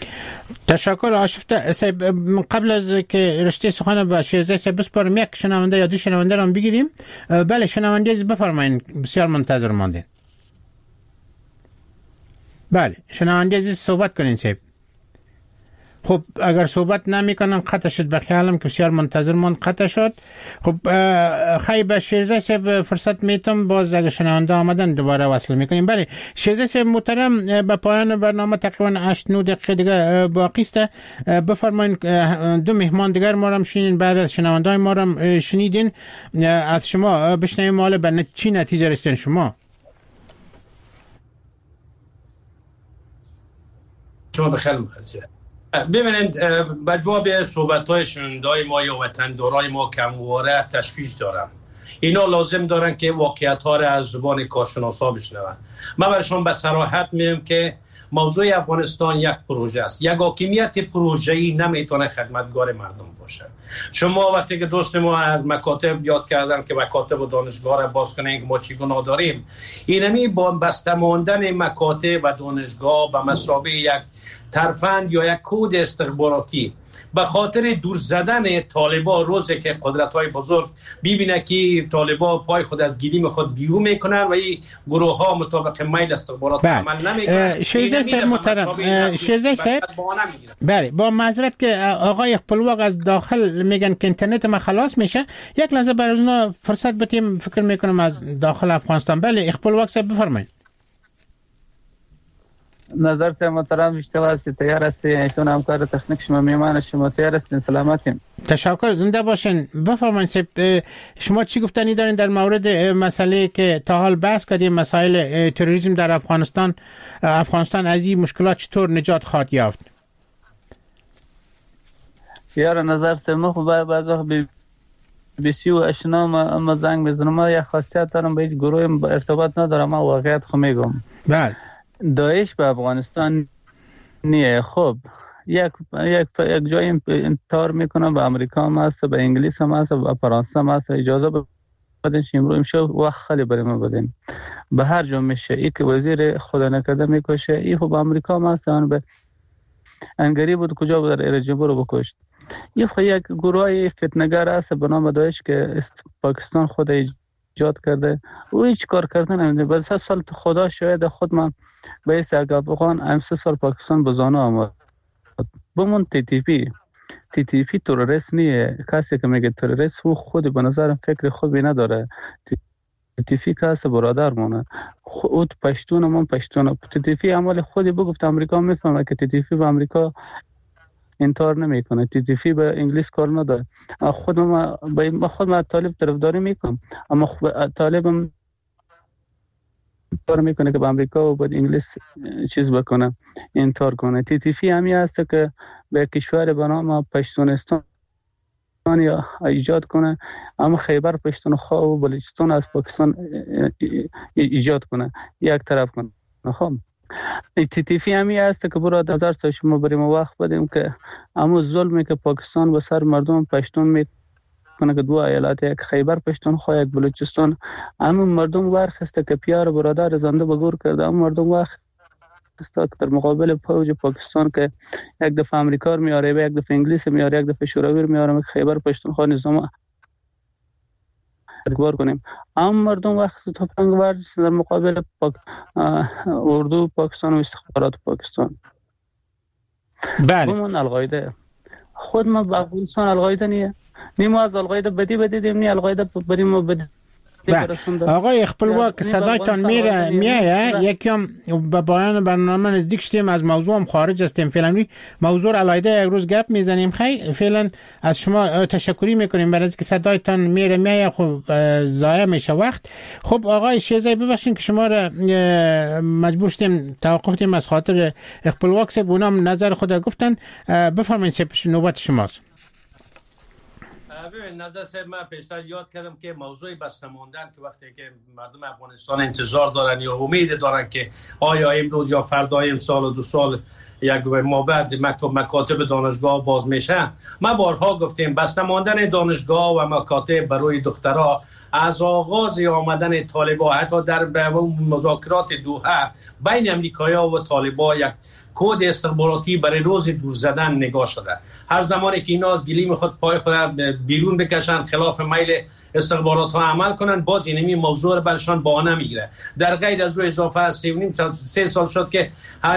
تشکر آشفته صاحب. قبل از که رشته سخن به شیرزه صاحب بسپارم، یک شنونده یا دو شنونده رو بگیریم. بله شنونده بفرمایید، بسیار منتظر ماندین. بله شنونده عزیز صحبت کنین صاحب. خب اگر صحبت نمیکنن قطع شد، به خیالم که بسیار منتظر ماند قطع شد. خب خیلی به شیرزه صاحب فرصت میتم، باز اگر شنونده آمدن دوباره وصل میکنیم. بله شیرزه صاحب محترم، به پایان برنامه تقریبا 8-9 دقیقه دیگه باقی است. بفرمایید دو مهمان دیگر ما رو شنیدین، بعد از شنونده های ما رو شنیدین، از شما بشنویم حالا به چی نتیجه رسیدین شما؟ شما بخیر مخلصه. ببینید به جواب صحبت‌های شنونده‌های ما یا وطندارای ما کمواره تشویش دارم. اینا لازم دارن که واقعیت‌ها را از زبان کارشناسا بشنون. من برشون به صراحت میگم که موضوع افغانستان یک پروژه است. یک حاکمیت پروژه‌ای نمیتونه خدمتگار مردم باشه. شما وقتی که دوست ما از مکاتب یاد کردن که مکاتب و دانشگاه را باز کنین که ما چی گناه داریم، اینمی با بسته ماندن مکاتب و دانشگاه به مثابه یک ترفند یا یک کود استخباراتی به خاطر دور زدن طالبا، روزی که قدرت‌های بزرگ ببینه که طالبا پای خود از گلیم خود بیرون میکنن و این گروه ها مطابق میل استخبارات عمل نمیکنن. شیرزه صاحب محترم، شیرزه صاحب بله با معذرت که آقای اخپلواق از داخل میگن که اینترنت ما خلاص میشه، یک لحظه برای اونا فرصت بدیم، فکر میکنم از داخل افغانستان. بله اخپلواق صاحب بفرمایید. نظر سے محترم اشتغال سے تیار هستین، چون همکار تکنیک شما میمان شما تیار هستین. سلامتین. تشکر، زنده باشین. بفرمایید صاحب شما چی گفتنی دارین در مورد مسئله که تا حال بحث کردیم، مسائل تروریسم در افغانستان از این مشکلات چطور نجات خواهد یافت؟ یار نظر سے مخ بعض بسی و اشنا ما زنگ میزنم، ما یک خاصیت دارم با هیچ گروه ارتباط ندارم، ما واقعیت خو میگم. بله داعش به افغانستان نیه. خب یک جایی انتحار میکنم، به امریکا هم هست، به انگلیس هم هست، به فرانسه هم هست. اجازه بدین امروز وقت خیلی برای ما بدین، به هر جا میشه. ای که وزیر خدا نکرده میکشه، ای خب به امریکا هم هست، به انگری بود کجا بود در ایرجبو رو بکشت. یک گروه فتنه‌گر هست به نام داعش که پاکستان خود ایجاد کرده، او هیچ کار کردن نمیده. بعد 3 سال خدا شاید خود من به ایست افغان ام 3 سال پاکستان بزانه آمد. بمون تی تی پی تروریست نیه. کسی که میگه تروریست او خود به نظرم فکر خود بی نداره. تی پی کسی برادر مونه، خود پشتون من پشتون. تی پی عمل خودی بگفت امریکا میفهمه که تی پی به امریکا انتحار نمیکنه، تی پی به انگلیس کار نداره. خود ما طالب طرفداری میکنم، اما طالبم کار میکنه که به امریکا و به انگلیس چیز بکنه، انتار کنه. TTP همی هست که به کشور به نام پشتونستان یا ایجاد کنه، اما خیبر پختونخوا و بلوچستان از پاکستان ایجاد کنه، یک طرف کنه. خب TTP همی هست که برای 2000 تا شما بریم وقت بدیم که اما ظلمی که پاکستان به سر مردم پشتون میکنه که 2 ایالت، یک خیبر پختونخوا یک بلوچستان، اما مردم ورخسته که پیار برادر زنده به گور کرده، اما مردم وقت در مقابل فوج پاکستان که یک دفعه امریکا میاره و یک دفعه انگلیس میاره، یک دفعه شوروی میاره، خیبر پختونخوا نظام اقبار کنیم. اما مردم وقت تفنگ ورد در مقابل اردو پاکستان و استخبارات پاکستان. بله. همون القاعده خود ما با افغانستان القاعده نیه، نیمو از القاعده بدی دیدیم، نی القاعده بریم و بدی. آقای خپلواک صدایتان میایه یکم به پایان برنامه نزدیک شدیم، از موضوع هم خارج هستیم فعلا. موضوع علایده یک روز گپ میزنیم. خیلی فعلا از شما تشکری میکنیم برای اینکه صدایتان میایه، خب ضایع میشه وقت. خب آقای شیزایی ببخشید که شما را مجبور شدیم توقف کنیم از خاطر خپلواک صاحب، اونم نظر خود گفتن. بفرمایید نوبت شماست. ببین نظر صاحب، من پیشتر یاد کردم که موضوع بسته ماندن که وقتی که مردم افغانستان انتظار دارن یا امید دارن که آیا امروز یا فردا امسال و 2 سال یک ما بعد مکاتب دانشگاه باز میشه، ما بارها گفتیم بسته ماندن دانشگاه و مکاتب برای دخترها از آغاز آمدن طالبا، حتی در مذاکرات دوحه بین امریکایی‌ها و طالبا یک کد استخباراتی برای روز دور زدن نگاه شده. هر زمانی که اینا از گلیم خود پای خود بیرون بکشن، خلاف میل استخبارات ها عمل کنن، باز اینمی موضوع رو برشان بهانه میگیره. در غیر از او اضافه از 3 سال شد که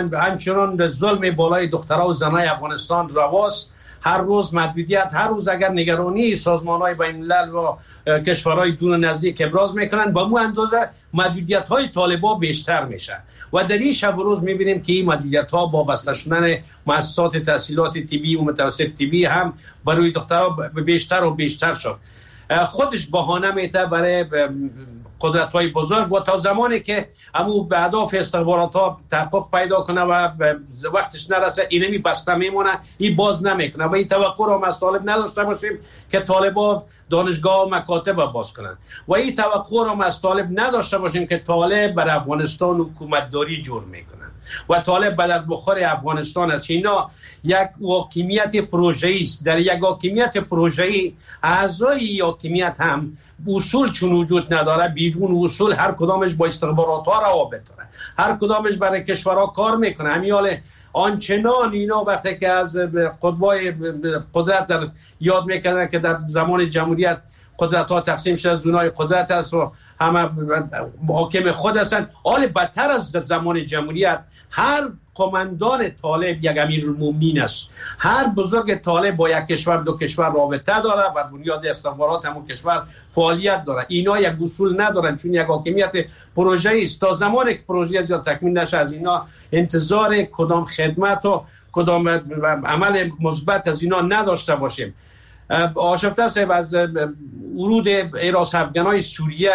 همچنان ظلم بالای دخترها و زنای افغانستان رواست. هر روز محدودیت، هر روز اگر نگرانی سازمان‌های بین‌الملل و کشورهای دور و نزدیک ابراز میکنن، با مو اندازه محدودیت‌های طالبان بیشتر میشه و در این شب و روز میبینیم که این محدودیت‌ها با بسته شدن مؤسسات تحصیلات طبی و متوسط طبی هم برای دخترها بیشتر و بیشتر شد. خودش بهانه میته برای قدرت‌های بزرگ و تا زمانی که همو به اهداف استخبارات‌ها تحقق پیدا کنه و وقتش نرسه، اینمی بسته میمونه، این باز نمیکنه و این توقع رو از طالب نداشته باشیم که طالبان دانشگاه و مکاتب باز کنن و این توقع رو از طالب نداشته باشیم که طالب بر افغانستان حکومتداری جور میکنن و طالب بدل بخور افغانستان است. اینا یک حاکمیت پروژه‌ای است. در یک حاکمیت پروژه‌ای اعضای حاکمیت هم اصول چون وجود نداره، بدون اصول هر کدامش با استخبارات ها روابط داره، هر کدامش برای کشورها کار میکنه. همیال آنچنان اینا وقتی که از قطبای قدرت در یاد میکنن که در زمان جمهوریت قدرت ها تقسیم شده، زونای قدرت است و همه حاکم خود هستن. حال بدتر از زمان جمهوریت هر قماندان طالب یک امیرالمومنین است. هر بزرگ طالب با یک کشور دو کشور رابطه داره، بر بنیاد استخبارات همون کشور فعالیت داره. اینا یک اصول ندارن چون یک حاکمیت پروژه‌ای است. تا زمانی که پروژه زیاد تکمیل نشه از اینا انتظار کدام خدمت و کدام عمل مثبت از اینا نداشته باشیم. آشفته صاحب از ورود ایراس افغانای سوریه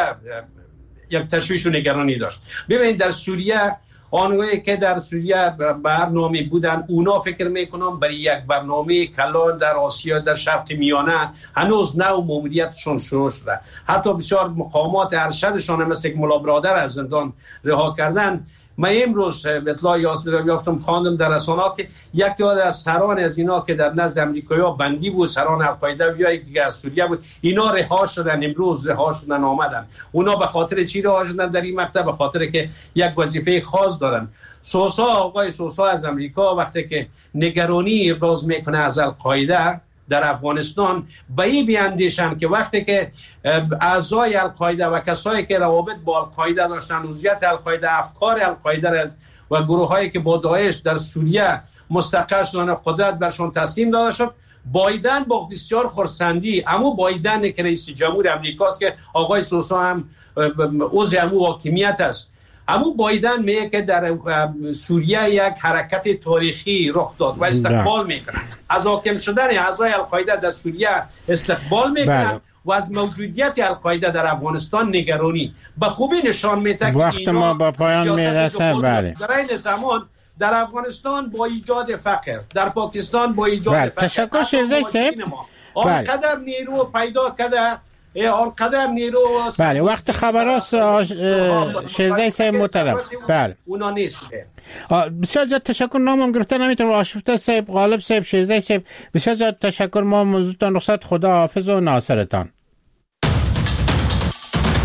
یک تشویش و نگرانی داشت. ببینید در سوریه آنهایی که در سوریه برنامه بودن، اونا فکر میکنم برای یک برنامه کلان در آسیا، در شرق میانه هنوز نو ماموریتشون شروع شده. حتی بسیار مقامات ارشدشان مثل ملا برادر از زندان رها کردن. من امروز اطلاع یافتم خواندم در رسانه‌ها که یک تعداد از سران از اینا که در نزد امریکایی‌ها بندی بود، سران القاعده یا که از سوریه بود، اینا رها شدن، امروز رها شدن آمدن. اونا به خاطر چی رها شدن در این مقطع؟ به خاطر که یک وظیفه خاص دارن. آقای سوسا از امریکا وقتی که نگرانی ابراز میکنه از القاعده در افغانستان، به این بیاندیشن که وقتی که اعضای القاعده و کسایی که روابط با القاعده داشتن، وضعیت القاعده، افکار القاعده و گروهایی که با داعش در سوریه مستقر شدن و قدرت برشون تسلیم داده شد، بایدن با بسیار خرسندی، اما بایدن که رئیس جمهور امریکاست که آقای سوسا هم عضو همون حاکمیت است، اما بایدن میگه که در سوریه یک حرکت تاریخی رخ داد و استقبال میکنن از حاکم شدن اعضای القاعده در سوریه، استقبال میکنن و از موجودیت القاعده در افغانستان نگرانی به خوبی نشان میده که وقت ما با پایان میرسه. بله. در این زمان در افغانستان با ایجاد فقر، در پاکستان با ایجاد بله. فقر، تشکر شیرزای صاحب. آنقدر نیرو پیدا کرده، آنقدر نیرو. بله وقت خبراست شیرزای صاحب محترم. بله اونا نیست. بسیار زیاد تشکر. نامم گرفته نمیتونم. آشفته صاحب، غالب صاحب، شیرزای صاحب، بسیار زیاد تشکر. ما موضوعتان رخصت. خدا حافظ و ناصرتان.